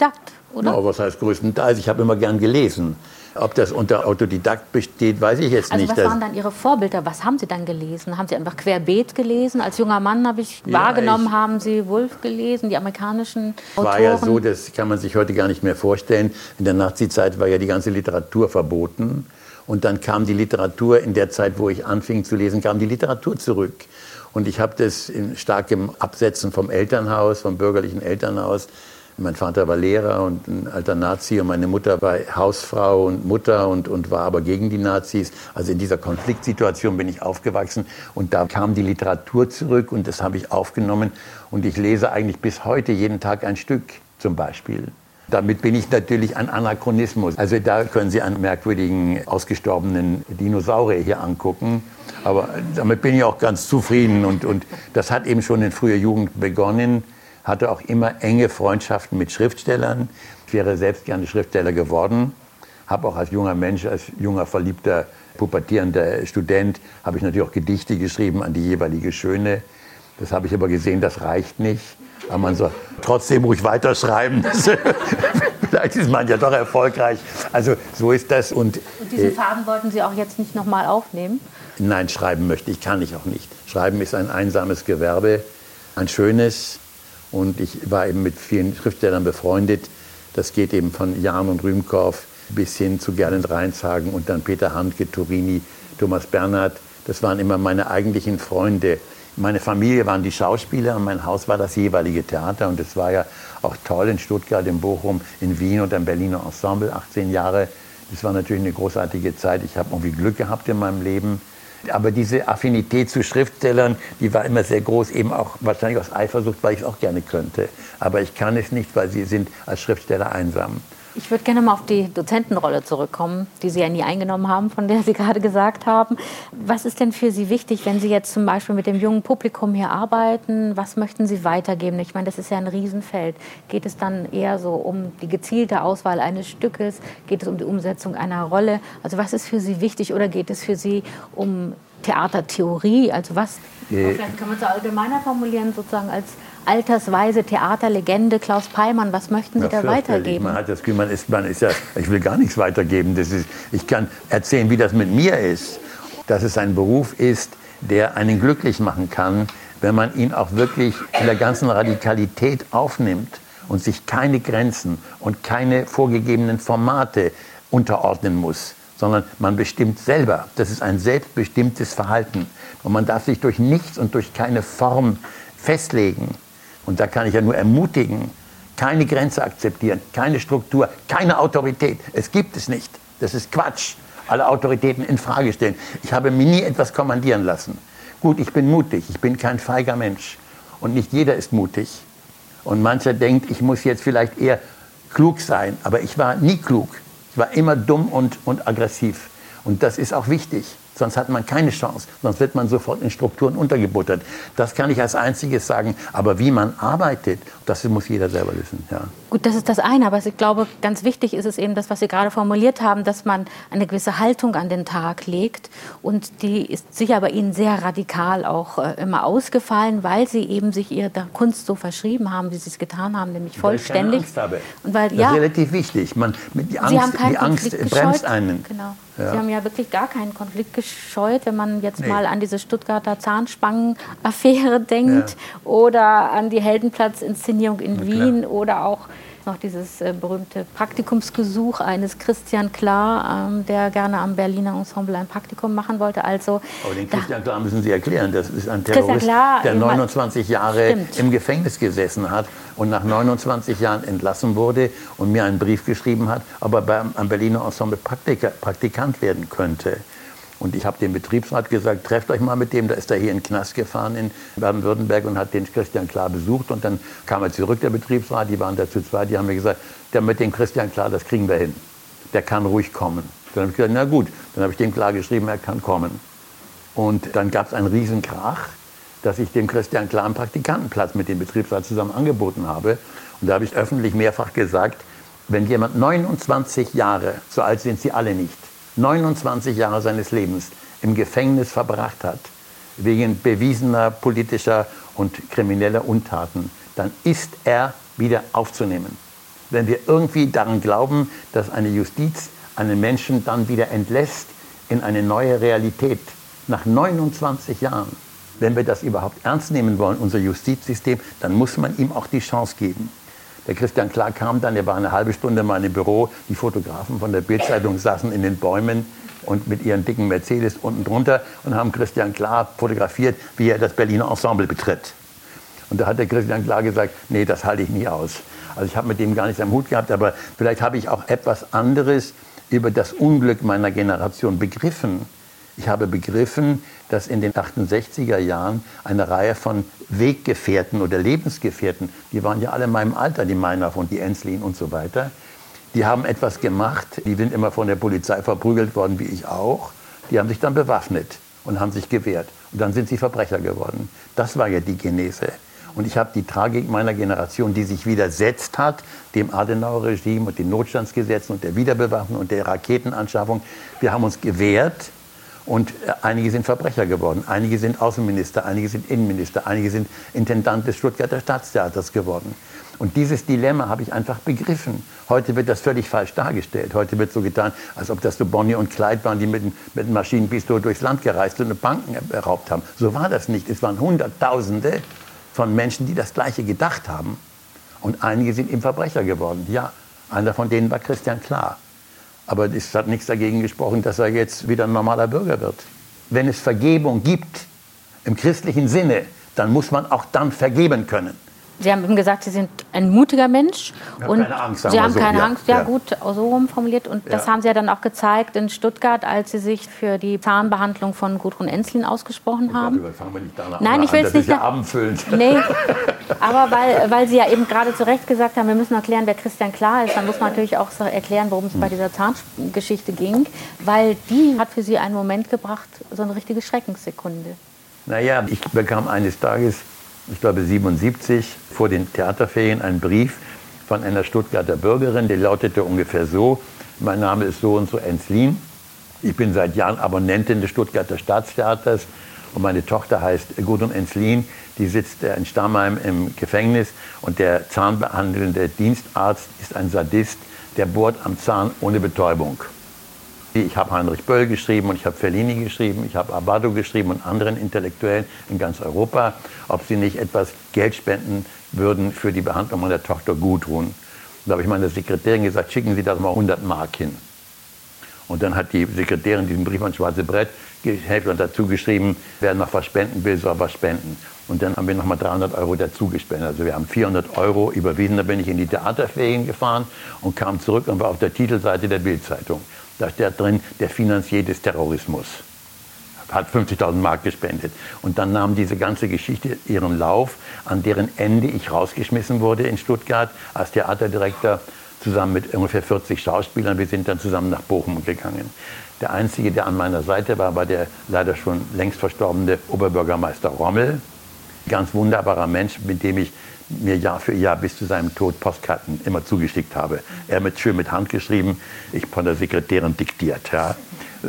oder? Ja, was heißt größtenteils? Ich habe immer gern gelesen. Ob das unter Autodidakt besteht, weiß ich jetzt nicht. Also was waren dann Ihre Vorbilder? Was haben Sie dann gelesen? Haben Sie einfach querbeet gelesen? Als junger Mann habe ich wahrgenommen, haben Sie Woolf gelesen, die amerikanischen Autoren? War ja so, das kann man sich heute gar nicht mehr vorstellen. In der Nazizeit war ja die ganze Literatur verboten. Und dann kam die Literatur, in der Zeit, wo ich anfing zu lesen, kam die Literatur zurück. Und ich habe das in starkem Absetzen vom Elternhaus, vom bürgerlichen Elternhaus. Mein Vater war Lehrer und ein alter Nazi und meine Mutter war Hausfrau und Mutter und war aber gegen die Nazis. Also in dieser Konfliktsituation bin ich aufgewachsen und da kam die Literatur zurück und das habe ich aufgenommen. Und ich lese eigentlich bis heute jeden Tag ein Stück zum Beispiel. Damit bin ich natürlich ein Anachronismus. Also da können Sie einen merkwürdigen, ausgestorbenen Dinosaurier hier angucken. Aber damit bin ich auch ganz zufrieden. Und das hat eben schon in früher Jugend begonnen. Hatte auch immer enge Freundschaften mit Schriftstellern. Ich wäre selbst gerne Schriftsteller geworden. Habe auch als junger Mensch, als junger, verliebter, pubertierender Student, habe ich natürlich auch Gedichte geschrieben an die jeweilige Schöne. Das habe ich aber gesehen, das reicht nicht. Aber man soll trotzdem ruhig weiterschreiben. Vielleicht ist man ja doch erfolgreich. Also so ist das. Und diesen Faden wollten Sie auch jetzt nicht nochmal aufnehmen? Nein, schreiben möchte ich, kann ich auch nicht. Schreiben ist ein einsames Gewerbe, ein schönes. Und ich war eben mit vielen Schriftstellern befreundet. Das geht eben von Jahn und Rühmkorff bis hin zu Gernot Reinshagen und dann Peter Handke, Turini, Thomas Bernhard. Das waren immer meine eigentlichen Freunde. Meine Familie waren die Schauspieler und mein Haus war das jeweilige Theater. Und es war ja auch toll in Stuttgart, in Bochum, in Wien und am Berliner Ensemble, 18 Jahre. Das war natürlich eine großartige Zeit. Ich habe irgendwie Glück gehabt in meinem Leben. Aber diese Affinität zu Schriftstellern, die war immer sehr groß, eben auch wahrscheinlich aus Eifersucht, weil ich es auch gerne könnte. Aber ich kann es nicht, weil sie sind als Schriftsteller einsam. Ich würde gerne mal auf die Dozentenrolle zurückkommen, die Sie ja nie eingenommen haben, von der Sie gerade gesagt haben. Was ist denn für Sie wichtig, wenn Sie jetzt zum Beispiel mit dem jungen Publikum hier arbeiten? Was möchten Sie weitergeben? Ich meine, das ist ja ein Riesenfeld. Geht es dann eher so um die gezielte Auswahl eines Stückes? Geht es um die Umsetzung einer Rolle? Also was ist für Sie wichtig oder geht es für Sie um Theatertheorie? Also was, vielleicht kann man es allgemeiner formulieren, sozusagen als altersweise Theaterlegende Klaus Peimann, was möchten Sie da weitergeben? Man hat das Gefühl, man ist ja, ich will gar nichts weitergeben. Ich kann erzählen, wie das mit mir ist. Dass es ein Beruf ist, der einen glücklich machen kann, wenn man ihn auch wirklich in der ganzen Radikalität aufnimmt und sich keine Grenzen und keine vorgegebenen Formate unterordnen muss, sondern man bestimmt selber. Das ist ein selbstbestimmtes Verhalten. Und man darf sich durch nichts und durch keine Form festlegen. Und da kann ich ja nur ermutigen, keine Grenze akzeptieren, keine Struktur, keine Autorität. Es gibt es nicht. Das ist Quatsch. Alle Autoritäten in Frage stellen. Ich habe mir nie etwas kommandieren lassen. Gut, ich bin mutig, ich bin kein feiger Mensch. Und nicht jeder ist mutig. Und mancher denkt, ich muss jetzt vielleicht eher klug sein. Aber ich war nie klug. Ich war immer dumm und aggressiv. Und das ist auch wichtig. Sonst hat man keine Chance. Sonst wird man sofort in Strukturen untergebuttert. Das kann ich als Einziges sagen. Aber wie man arbeitet, das muss jeder selber wissen. Ja. Gut, das ist das eine. Aber ich glaube, ganz wichtig ist es eben das, was Sie gerade formuliert haben, dass man eine gewisse Haltung an den Tag legt. Und die ist sicher bei Ihnen sehr radikal auch immer ausgefallen, weil Sie eben sich Ihrer Kunst so verschrieben haben, wie Sie es getan haben, nämlich vollständig. Weil ich keine Angst habe. Und weil, das ist relativ wichtig. Die Angst bremst einen. Genau. Ja. Sie haben ja wirklich gar keinen Konflikt gescheut, wenn man jetzt mal an diese Stuttgarter Zahnspangen-Affäre denkt oder an die Heldenplatz-Inszenierung in Wien oder auch noch dieses berühmte Praktikumsgesuch eines Christian Klar, der gerne am Berliner Ensemble ein Praktikum machen wollte. Also, aber den Christian Klar müssen Sie erklären. Das ist ein Terrorist, der 29 Jahre im Gefängnis gesessen hat und nach 29 Jahren entlassen wurde und mir einen Brief geschrieben hat, ob er am Berliner Ensemble Praktikant werden könnte. Und ich habe dem Betriebsrat gesagt, trefft euch mal mit dem, da ist er hier in den Knast gefahren in Baden-Württemberg und hat den Christian Klar besucht. Und dann kam er zurück, der Betriebsrat, die waren da zu zweit, die haben mir gesagt, der mit dem Christian Klar, das kriegen wir hin. Der kann ruhig kommen. Dann habe ich gesagt, na gut, dann habe ich dem Klar geschrieben, er kann kommen. Und dann gab es einen Riesenkrach, dass ich dem Christian Klar einen Praktikantenplatz mit dem Betriebsrat zusammen angeboten habe. Und da habe ich öffentlich mehrfach gesagt, wenn jemand 29 Jahre, so alt sind sie alle nicht, 29 Jahre seines Lebens im Gefängnis verbracht hat, wegen bewiesener politischer und krimineller Untaten, dann ist er wieder aufzunehmen. wenn wir irgendwie daran glauben, dass eine Justiz einen Menschen dann wieder entlässt in eine neue Realität. Nach 29 Jahren, wenn wir das überhaupt ernst nehmen wollen, unser Justizsystem, dann muss man ihm auch die Chance geben. Der Christian Klar kam dann, er war eine halbe Stunde in meinem Büro, die Fotografen von der Bild-Zeitung saßen in den Bäumen und mit ihren dicken Mercedes unten drunter und haben Christian Klar fotografiert, wie er das Berliner Ensemble betritt. Und da hat der Christian Klar gesagt, nee, das halte ich nie aus. Also ich habe mit dem gar nichts am Hut gehabt, aber vielleicht habe ich auch etwas anderes über das Unglück meiner Generation begriffen. Ich habe begriffen, dass in den 68er Jahren eine Reihe von Weggefährten oder Lebensgefährten, die waren ja alle in meinem Alter, die Meinhof und die Enslin und so weiter, die haben etwas gemacht, die sind immer von der Polizei verprügelt worden, wie ich auch. Die haben sich dann bewaffnet und haben sich gewehrt. Und dann sind sie Verbrecher geworden. Das war ja die Genese. Und ich habe die Tragik meiner Generation, die sich widersetzt hat, dem Adenauer-Regime und den Notstandsgesetzen und der Wiederbewaffnung und der Raketenanschaffung. Wir haben uns gewehrt und einige sind Verbrecher geworden. Einige sind Außenminister, einige sind Innenminister, einige sind Intendant des Stuttgarter Staatstheaters geworden. Und dieses Dilemma habe ich einfach begriffen. Heute wird das völlig falsch dargestellt. Heute wird so getan, als ob das so Bonnie und Clyde waren, die mit einem Maschinenpistol durchs Land gereist sind und Banken beraubt haben. So war das nicht. Es waren Hunderttausende von Menschen, die das Gleiche gedacht haben. Und einige sind eben Verbrecher geworden. Ja, einer von denen war Christian Klar. Aber es hat nichts dagegen gesprochen, dass er jetzt wieder ein normaler Bürger wird. Wenn es Vergebung gibt, im christlichen Sinne, dann muss man auch dann vergeben können. Sie haben eben gesagt, Sie sind ein mutiger Mensch. Und keine Angst, Sie haben so. keine Ja, Angst, ja, ja. gut, so rum formuliert. Und das haben Sie ja dann auch gezeigt in Stuttgart, als Sie sich für die Zahnbehandlung von Gudrun Enslin ausgesprochen haben. Darüber fangen wir nicht danach Nein, ich will es an. Das nicht. ist ja abendfüllend. Nee, aber weil Sie ja eben gerade zu Recht gesagt haben, wir müssen erklären, wer Christian Klar ist, dann muss man natürlich auch so erklären, worum es bei dieser Zahngeschichte ging. Weil die hat für Sie einen Moment gebracht, so eine richtige Schreckenssekunde. Naja, ich bekam eines Tages, ich glaube 77, vor den Theaterferien einen Brief von einer Stuttgarter Bürgerin, der lautete ungefähr so: Mein Name ist so und so Enslin. Ich bin seit Jahren Abonnentin des Stuttgarter Staatstheaters und meine Tochter heißt Gudrun Enslin. Die sitzt in Stammheim im Gefängnis und der zahnbehandelnde Dienstarzt ist ein Sadist, der bohrt am Zahn ohne Betäubung. Ich habe Heinrich Böll geschrieben und ich habe Fellini geschrieben, ich habe Abbado geschrieben und anderen Intellektuellen in ganz Europa, ob sie nicht etwas Geld spenden würden für die Behandlung meiner Tochter Gudrun. Da habe ich meiner Sekretärin gesagt, schicken Sie das mal 100 Mark hin. Und dann hat die Sekretärin diesen Brief an Schwarze Brett geheftet und dazu geschrieben, wer noch was spenden will, soll was spenden. Und dann haben wir nochmal 300 € dazu gespendet. Also wir haben 400 € überwiesen. Da bin ich in die Theaterferien gefahren und kam zurück und war auf der Titelseite der Bild-Zeitung. Da steht drin, der Finanzier des Terrorismus. Hat 50.000 Mark gespendet. Und dann nahm diese ganze Geschichte ihren Lauf, an deren Ende ich rausgeschmissen wurde in Stuttgart als Theaterdirektor, zusammen mit ungefähr 40 Schauspielern. Wir sind dann zusammen nach Bochum gegangen. Der Einzige, der an meiner Seite war, war der leider schon längst verstorbene Oberbürgermeister Rommel. Ganz wunderbarer Mensch, mit dem ich mir Jahr für Jahr bis zu seinem Tod Postkarten immer zugeschickt habe. Er schön mit Hand geschrieben, ich von der Sekretärin diktiert. Ja.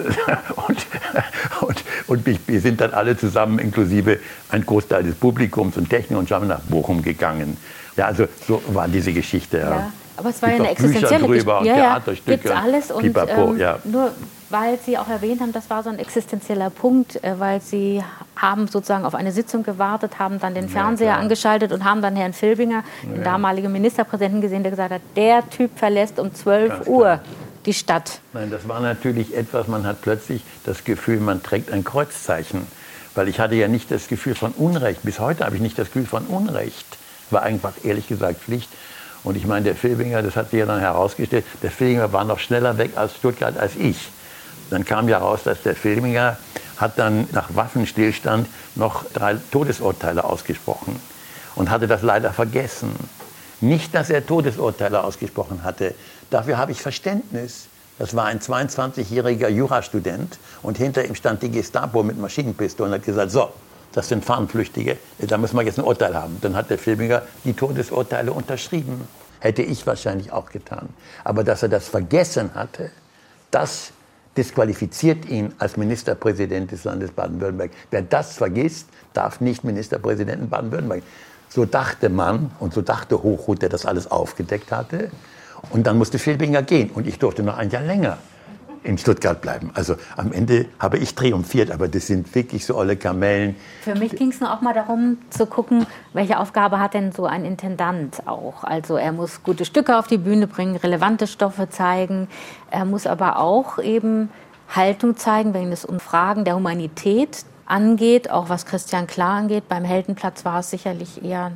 Und wir sind dann alle zusammen, inklusive ein Großteil des Publikums und Technik, und sind nach Bochum gegangen. Ja, also so war diese Geschichte. Ja. Ja, aber es war ja eine existenzielle Geschichte. Ja, Theaterstücke. Gibt's alles. Und ja. Nur weil Sie auch erwähnt haben, das war so ein existenzieller Punkt, weil Sie haben sozusagen auf eine Sitzung gewartet, haben dann den Fernseher angeschaltet und haben dann Herrn Filbinger, den damaligen Ministerpräsidenten, gesehen, der gesagt hat, der Typ verlässt um 12 Uhr die Stadt. Nein, das war natürlich etwas, man hat plötzlich das Gefühl, man trägt ein Kreuzzeichen. Weil ich hatte ja nicht das Gefühl von Unrecht. Bis heute habe ich nicht das Gefühl von Unrecht. War einfach, ehrlich gesagt, Pflicht. Und ich meine, der Filbinger, das hat sich ja dann herausgestellt, der Filbinger war noch schneller weg aus Stuttgart als ich. Dann kam ja raus, dass der Filbinger hat dann nach Waffenstillstand noch 3 Todesurteile ausgesprochen und hatte das leider vergessen. Nicht, dass er Todesurteile ausgesprochen hatte. Dafür habe ich Verständnis. Das war ein 22-jähriger Jurastudent und hinter ihm stand die Gestapo mit Maschinenpistolen und hat gesagt, so, das sind Fahnenflüchtige, da müssen wir jetzt ein Urteil haben. Dann hat der Filbinger die Todesurteile unterschrieben. Hätte ich wahrscheinlich auch getan. Aber dass er das vergessen hatte, das disqualifiziert ihn als Ministerpräsident des Landes Baden-Württemberg. Wer das vergisst, darf nicht Ministerpräsident in Baden-Württemberg. So dachte man und so dachte Hochhuth, der das alles aufgedeckt hatte. Und dann musste Filbinger gehen und ich durfte noch ein Jahr länger in Stuttgart bleiben. Also am Ende habe ich triumphiert, aber das sind wirklich so olle Kamellen. Für mich ging es nur auch mal darum zu gucken, welche Aufgabe hat denn so ein Intendant auch. Also er muss gute Stücke auf die Bühne bringen, relevante Stoffe zeigen. Er muss aber auch eben Haltung zeigen, wenn es um Fragen der Humanität angeht, auch was Christian Klar angeht. Beim Heldenplatz war es sicherlich eher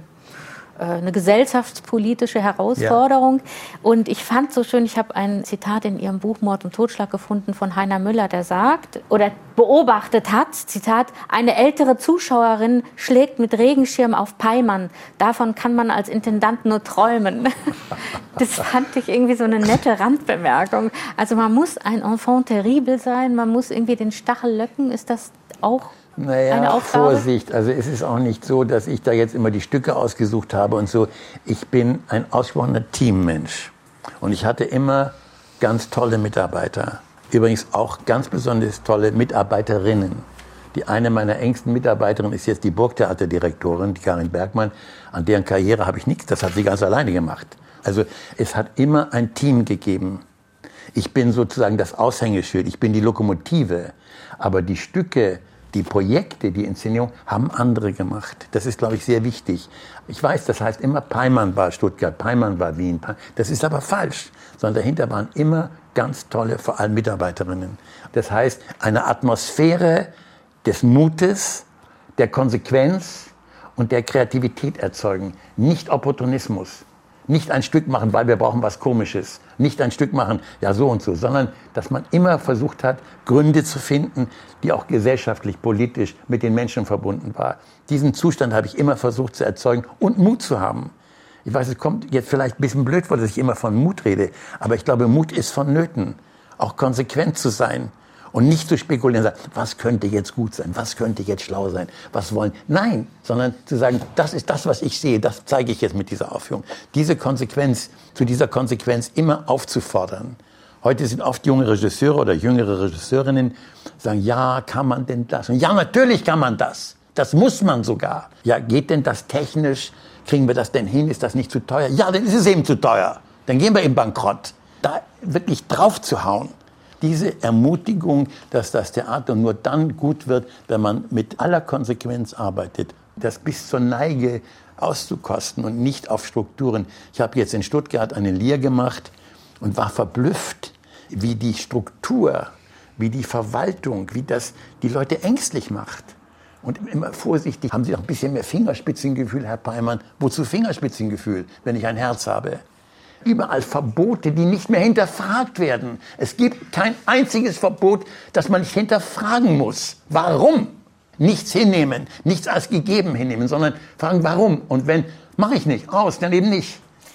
eine gesellschaftspolitische Herausforderung. Ja. Und ich fand so schön, ich habe ein Zitat in Ihrem Buch Mord und Totschlag gefunden von Heiner Müller, der sagt oder beobachtet hat, Zitat, eine ältere Zuschauerin schlägt mit Regenschirm auf Peimann. Davon kann man als Intendant nur träumen. Das fand ich irgendwie so eine nette Randbemerkung. Also man muss ein Enfant terrible sein, man muss irgendwie den Stachel löcken. Ist das auch eine Aufgabe? Vorsicht, also es ist auch nicht so, dass ich da jetzt immer die Stücke ausgesucht habe und so. Ich bin ein ausgesprochener Teammensch und ich hatte immer ganz tolle Mitarbeiter. Übrigens auch ganz besonders tolle Mitarbeiterinnen. Die eine meiner engsten Mitarbeiterinnen ist jetzt die Burgtheaterdirektorin, die Karin Bergmann. An deren Karriere habe ich nichts, das hat sie ganz alleine gemacht. Also es hat immer ein Team gegeben. Ich bin sozusagen das Aushängeschild, ich bin die Lokomotive. Aber die Stücke, die Projekte, die Inszenierung haben andere gemacht. Das ist, glaube ich, sehr wichtig. Ich weiß, das heißt immer, Peimann war Stuttgart, Peimann war Wien. Das ist aber falsch, sondern dahinter waren immer ganz tolle, vor allem Mitarbeiterinnen. Das heißt, eine Atmosphäre des Mutes, der Konsequenz und der Kreativität erzeugen, nicht Opportunismus. Nicht ein Stück machen, weil wir brauchen was Komisches. Nicht ein Stück machen, ja so und so, sondern dass man immer versucht hat, Gründe zu finden, die auch gesellschaftlich, politisch mit den Menschen verbunden waren. Diesen Zustand habe ich immer versucht zu erzeugen und Mut zu haben. Ich weiß, es kommt jetzt vielleicht ein bisschen blöd vor, dass ich immer von Mut rede, aber ich glaube, Mut ist vonnöten, auch konsequent zu sein. Und nicht zu spekulieren, was könnte jetzt gut sein, was könnte jetzt schlau sein, was wollen. Nein, sondern zu sagen, das ist das, was ich sehe, das zeige ich jetzt mit dieser Aufführung. Diese Konsequenz, zu dieser Konsequenz immer aufzufordern. Heute sind oft junge Regisseure oder jüngere Regisseurinnen, sagen, ja, kann man denn das? Und ja, natürlich kann man das. Das muss man sogar. Ja, geht denn das technisch? Kriegen wir das denn hin? Ist das nicht zu teuer? Ja, dann ist es eben zu teuer. Dann gehen wir eben bankrott. Da wirklich drauf zu hauen. Diese Ermutigung, dass das Theater nur dann gut wird, wenn man mit aller Konsequenz arbeitet, das bis zur Neige auszukosten und nicht auf Strukturen. Ich habe jetzt in Stuttgart eine Lehr gemacht und war verblüfft, wie die Struktur, wie die Verwaltung, wie das die Leute ängstlich macht. Und immer vorsichtig, haben Sie noch ein bisschen mehr Fingerspitzengefühl, Herr Peimann? Wozu Fingerspitzengefühl, wenn ich ein Herz habe? Überall Verbote, die nicht mehr hinterfragt werden. Es gibt kein einziges Verbot, das man nicht hinterfragen muss. Warum? Nichts hinnehmen, nichts als gegeben hinnehmen, sondern fragen, warum? Und wenn, mache ich nicht, aus, dann eben nicht.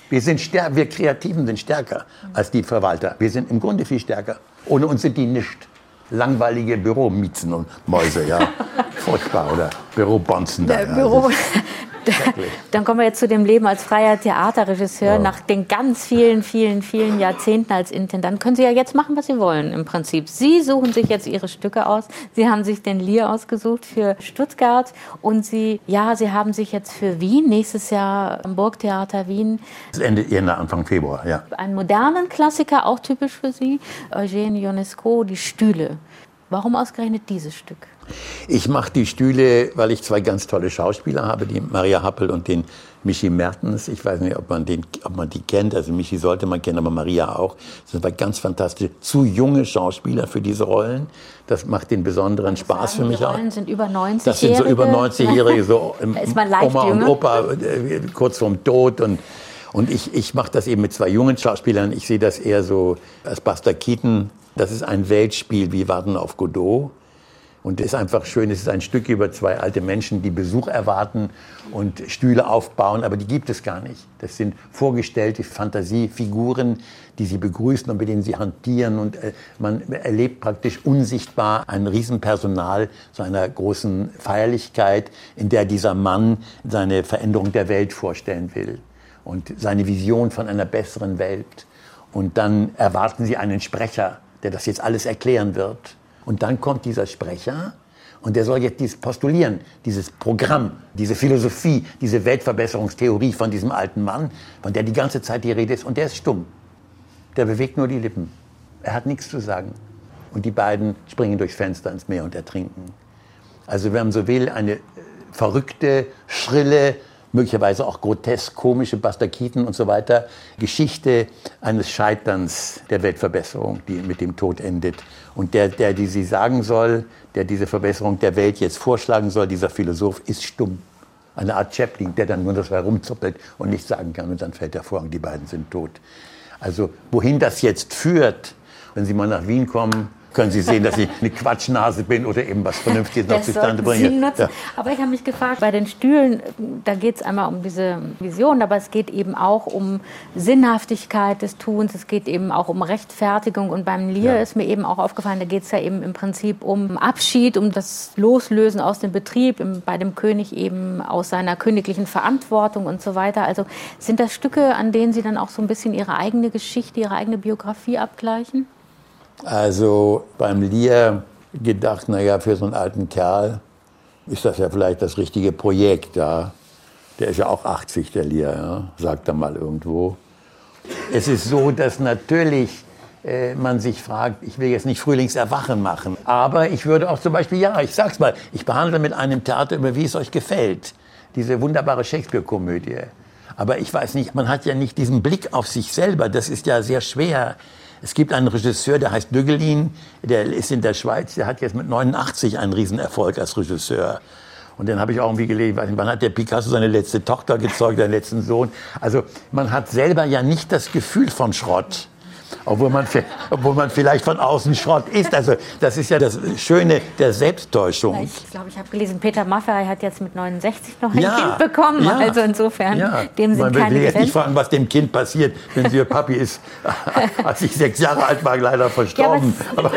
Wir Kreativen sind stärker als die Verwalter. Wir sind im Grunde viel stärker. Ohne uns sind die nicht. Langweilige Büromiezen und Mäuse, ja. Furchtbar, oder? Bürobonzen da. Dann kommen wir jetzt zu dem Leben als freier Theaterregisseur. Ja. Nach den ganz vielen Jahrzehnten als Intendant können Sie ja jetzt machen, was Sie wollen im Prinzip. Sie suchen sich jetzt Ihre Stücke aus. Sie haben sich den Lehr ausgesucht für Stuttgart und Sie haben sich jetzt für Wien, nächstes Jahr am Burgtheater Wien. Ende Jänner, Anfang Februar, ja. Einen modernen Klassiker, auch typisch für Sie, Eugène Ionesco, Die Stühle. Warum ausgerechnet dieses Stück? Ich mache die Stühle, weil ich zwei ganz tolle Schauspieler habe, die Maria Happel und den Michi Mertens. Ich weiß nicht, ob man die kennt. Also Michi sollte man kennen, aber Maria auch. Das sind zwei ganz fantastische, zu junge Schauspieler für diese Rollen. Das macht den besonderen Spaß für mich auch. Die Rollen sind über 90-Jährige. Das sind so über 90-Jährige, so Oma und Opa, kurz vorm Tod. Und ich mache das eben mit zwei jungen Schauspielern. Ich sehe das eher so als Buster Keaton. Das ist ein Weltspiel wie Warten auf Godot. Und es ist einfach schön, es ist ein Stück über zwei alte Menschen, die Besuch erwarten und Stühle aufbauen, aber die gibt es gar nicht. Das sind vorgestellte Fantasiefiguren, die sie begrüßen und mit denen sie hantieren. Und man erlebt praktisch unsichtbar ein Riesenpersonal zu einer großen Feierlichkeit, in der dieser Mann seine Veränderung der Welt vorstellen will und seine Vision von einer besseren Welt. Und dann erwarten sie einen Sprecher, der das jetzt alles erklären wird. Und dann kommt dieser Sprecher Und der soll jetzt dieses postulieren, dieses Programm, diese Philosophie, diese Weltverbesserungstheorie von diesem alten Mann, von der die ganze Zeit die Rede ist. Und der ist stumm. Der bewegt nur die Lippen. Er hat nichts zu sagen. Und die beiden springen durchs Fenster ins Meer und ertrinken. Also wenn man so will, eine verrückte, schrille, möglicherweise auch grotesk komische Bastakiten und so weiter, Geschichte eines Scheiterns der Weltverbesserung, die mit dem Tod endet. Und der die sie sagen soll, der diese Verbesserung der Welt jetzt vorschlagen soll, dieser Philosoph, ist stumm. Eine Art Chaplin, der dann nur das herumzuppelt und nichts sagen kann. Und dann fällt der Vorhang, die beiden sind tot. Also wohin das jetzt führt, wenn Sie mal nach Wien kommen, können Sie sehen, dass ich eine Quatschnase bin oder eben was Vernünftiges noch zustande bringe. Ja. Aber ich habe mich gefragt, bei den Stühlen, da geht es einmal um diese Vision, aber es geht eben auch um Sinnhaftigkeit des Tuns, es geht eben auch um Rechtfertigung. Und beim Lear ist mir eben auch aufgefallen, da geht es ja eben im Prinzip um Abschied, um das Loslösen aus dem Betrieb, bei dem König eben aus seiner königlichen Verantwortung und so weiter. Also sind das Stücke, an denen Sie dann auch so ein bisschen Ihre eigene Geschichte, Ihre eigene Biografie abgleichen? Also beim Lear gedacht, naja, für so einen alten Kerl ist das ja vielleicht das richtige Projekt. Ja. Der ist ja auch 80, der Lear, ja, sagt er mal irgendwo. Es ist so, dass natürlich man sich fragt, ich will jetzt nicht Frühlingserwachen machen, aber ich würde auch zum Beispiel, ja, ich sag's mal, ich behandle mit einem Theater über, wie es euch gefällt, diese wunderbare Shakespeare-Komödie. Aber ich weiß nicht, man hat ja nicht diesen Blick auf sich selber, das ist ja sehr schwer. Es gibt einen Regisseur, der heißt Dögelin, der ist in der Schweiz, der hat jetzt mit 89 einen Riesenerfolg als Regisseur. Und dann habe ich auch irgendwie gelesen, wann hat der Picasso seine letzte Tochter gezeugt, seinen letzten Sohn. Also man hat selber ja nicht das Gefühl von Schrott, obwohl man vielleicht von außen Schrott ist. Also das ist ja das Schöne der Selbsttäuschung. Ich glaube, ich habe gelesen, Peter Maffay hat jetzt mit 69 noch ein Kind bekommen. Ja, also insofern, dem sind keine Grenzen. Man will jetzt nicht fragen, was dem Kind passiert, wenn sie ihr Papi ist, als ich 6 Jahre alt war, leider verstorben. Ja,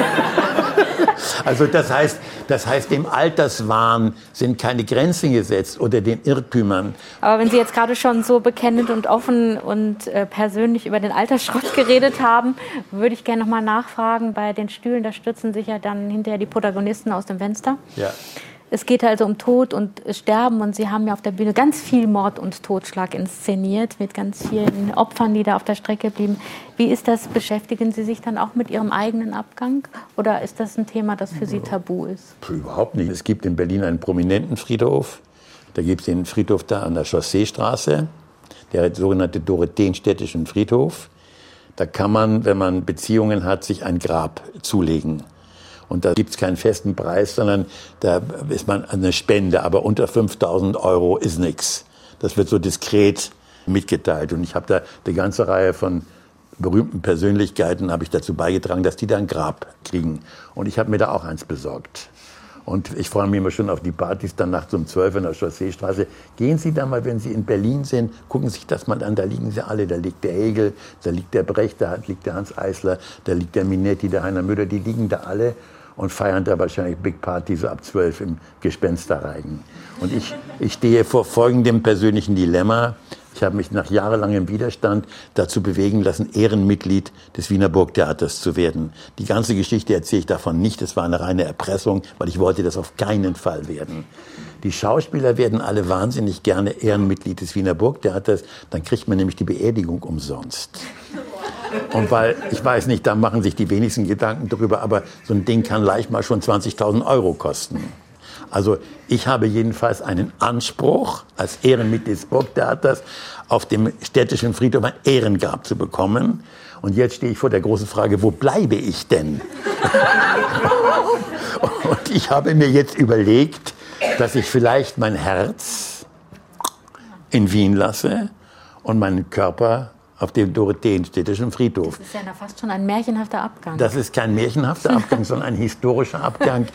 also das heißt, dem Alterswahn sind keine Grenzen gesetzt oder den Irrtümern. Aber wenn Sie jetzt gerade schon so bekennend und offen und persönlich über den Altersschrott geredet haben, würde ich gerne noch mal nachfragen, bei den Stühlen, da stürzen sich ja dann hinterher die Protagonisten aus dem Fenster. Ja. Es geht also um Tod und Sterben und Sie haben ja auf der Bühne ganz viel Mord und Totschlag inszeniert mit ganz vielen Opfern, die da auf der Strecke blieben. Wie ist das? Beschäftigen Sie sich dann auch mit Ihrem eigenen Abgang oder ist das ein Thema, das für Sie tabu ist? Überhaupt nicht. Es gibt in Berlin einen prominenten Friedhof. Da gibt es den Friedhof da an der Chausseestraße, der sogenannte Dorotheenstädtischen Friedhof. Da kann man, wenn man Beziehungen hat, sich ein Grab zulegen. Und da gibt es keinen festen Preis, sondern da ist man eine Spende. Aber unter 5.000 € ist nichts. Das wird so diskret mitgeteilt. Und ich habe da eine ganze Reihe von berühmten Persönlichkeiten habe ich dazu beigetragen, dass die da ein Grab kriegen. Und ich habe mir da auch eins besorgt. Und ich freue mich immer schon auf die Partys dann nachts um 12 in der Chausseestraße. Gehen Sie da mal, wenn Sie in Berlin sind, gucken Sie sich das mal an. Da liegen sie alle. Da liegt der Hegel, da liegt der Brecht, da liegt der Hans Eisler, da liegt der Minetti, der Heiner Müller. Die liegen da alle und feiern da wahrscheinlich Big Party so ab 12 im Gespensterreigen. Und ich stehe vor folgendem persönlichen Dilemma. Ich habe mich nach jahrelangem Widerstand dazu bewegen lassen, Ehrenmitglied des Wiener Burgtheaters zu werden. Die ganze Geschichte erzähle ich davon nicht. Es war eine reine Erpressung, weil ich wollte das auf keinen Fall werden. Die Schauspieler werden alle wahnsinnig gerne Ehrenmitglied des Wiener Burgtheaters. Dann kriegt man nämlich die Beerdigung umsonst. Und weil, ich weiß nicht, da machen sich die wenigsten Gedanken drüber, aber so ein Ding kann leicht mal schon 20.000 € kosten. Also ich habe jedenfalls einen Anspruch, als Ehrenmitglied des Burgtheaters auf dem städtischen Friedhof ein Ehrengrab zu bekommen. Und jetzt stehe ich vor der großen Frage, wo bleibe ich denn? Und ich habe mir jetzt überlegt, dass ich vielleicht mein Herz in Wien lasse und meinen Körper auf dem Dorotheenstädtischen Friedhof. Das ist ja fast schon ein märchenhafter Abgang. Das ist kein märchenhafter Abgang, sondern ein historischer Abgang,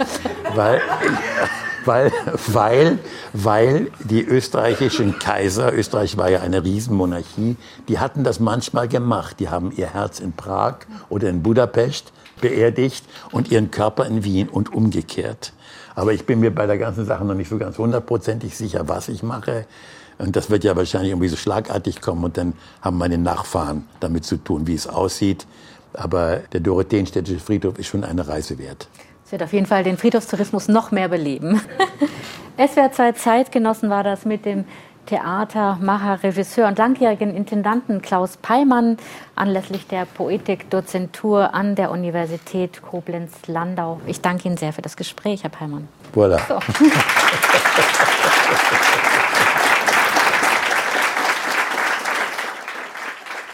weil die österreichischen Kaiser, Österreich war ja eine Riesenmonarchie, die hatten das manchmal gemacht. Die haben ihr Herz in Prag oder in Budapest beerdigt und ihren Körper in Wien und umgekehrt. Aber ich bin mir bei der ganzen Sache noch nicht so ganz 100%ig sicher, was ich mache. Und das wird ja wahrscheinlich irgendwie so schlagartig kommen und dann haben meine Nachfahren damit zu tun, wie es aussieht. Aber der Dorotheenstädtische Friedhof ist schon eine Reise wert. Das wird auf jeden Fall den Friedhofstourismus noch mehr beleben. SWR 2 Zeitgenossen war das mit dem Theatermacher, Regisseur und langjährigen Intendanten Klaus Peimann anlässlich der Poetikdozentur an der Universität Koblenz-Landau. Ich danke Ihnen sehr für das Gespräch, Herr Peimann. Voilà. So.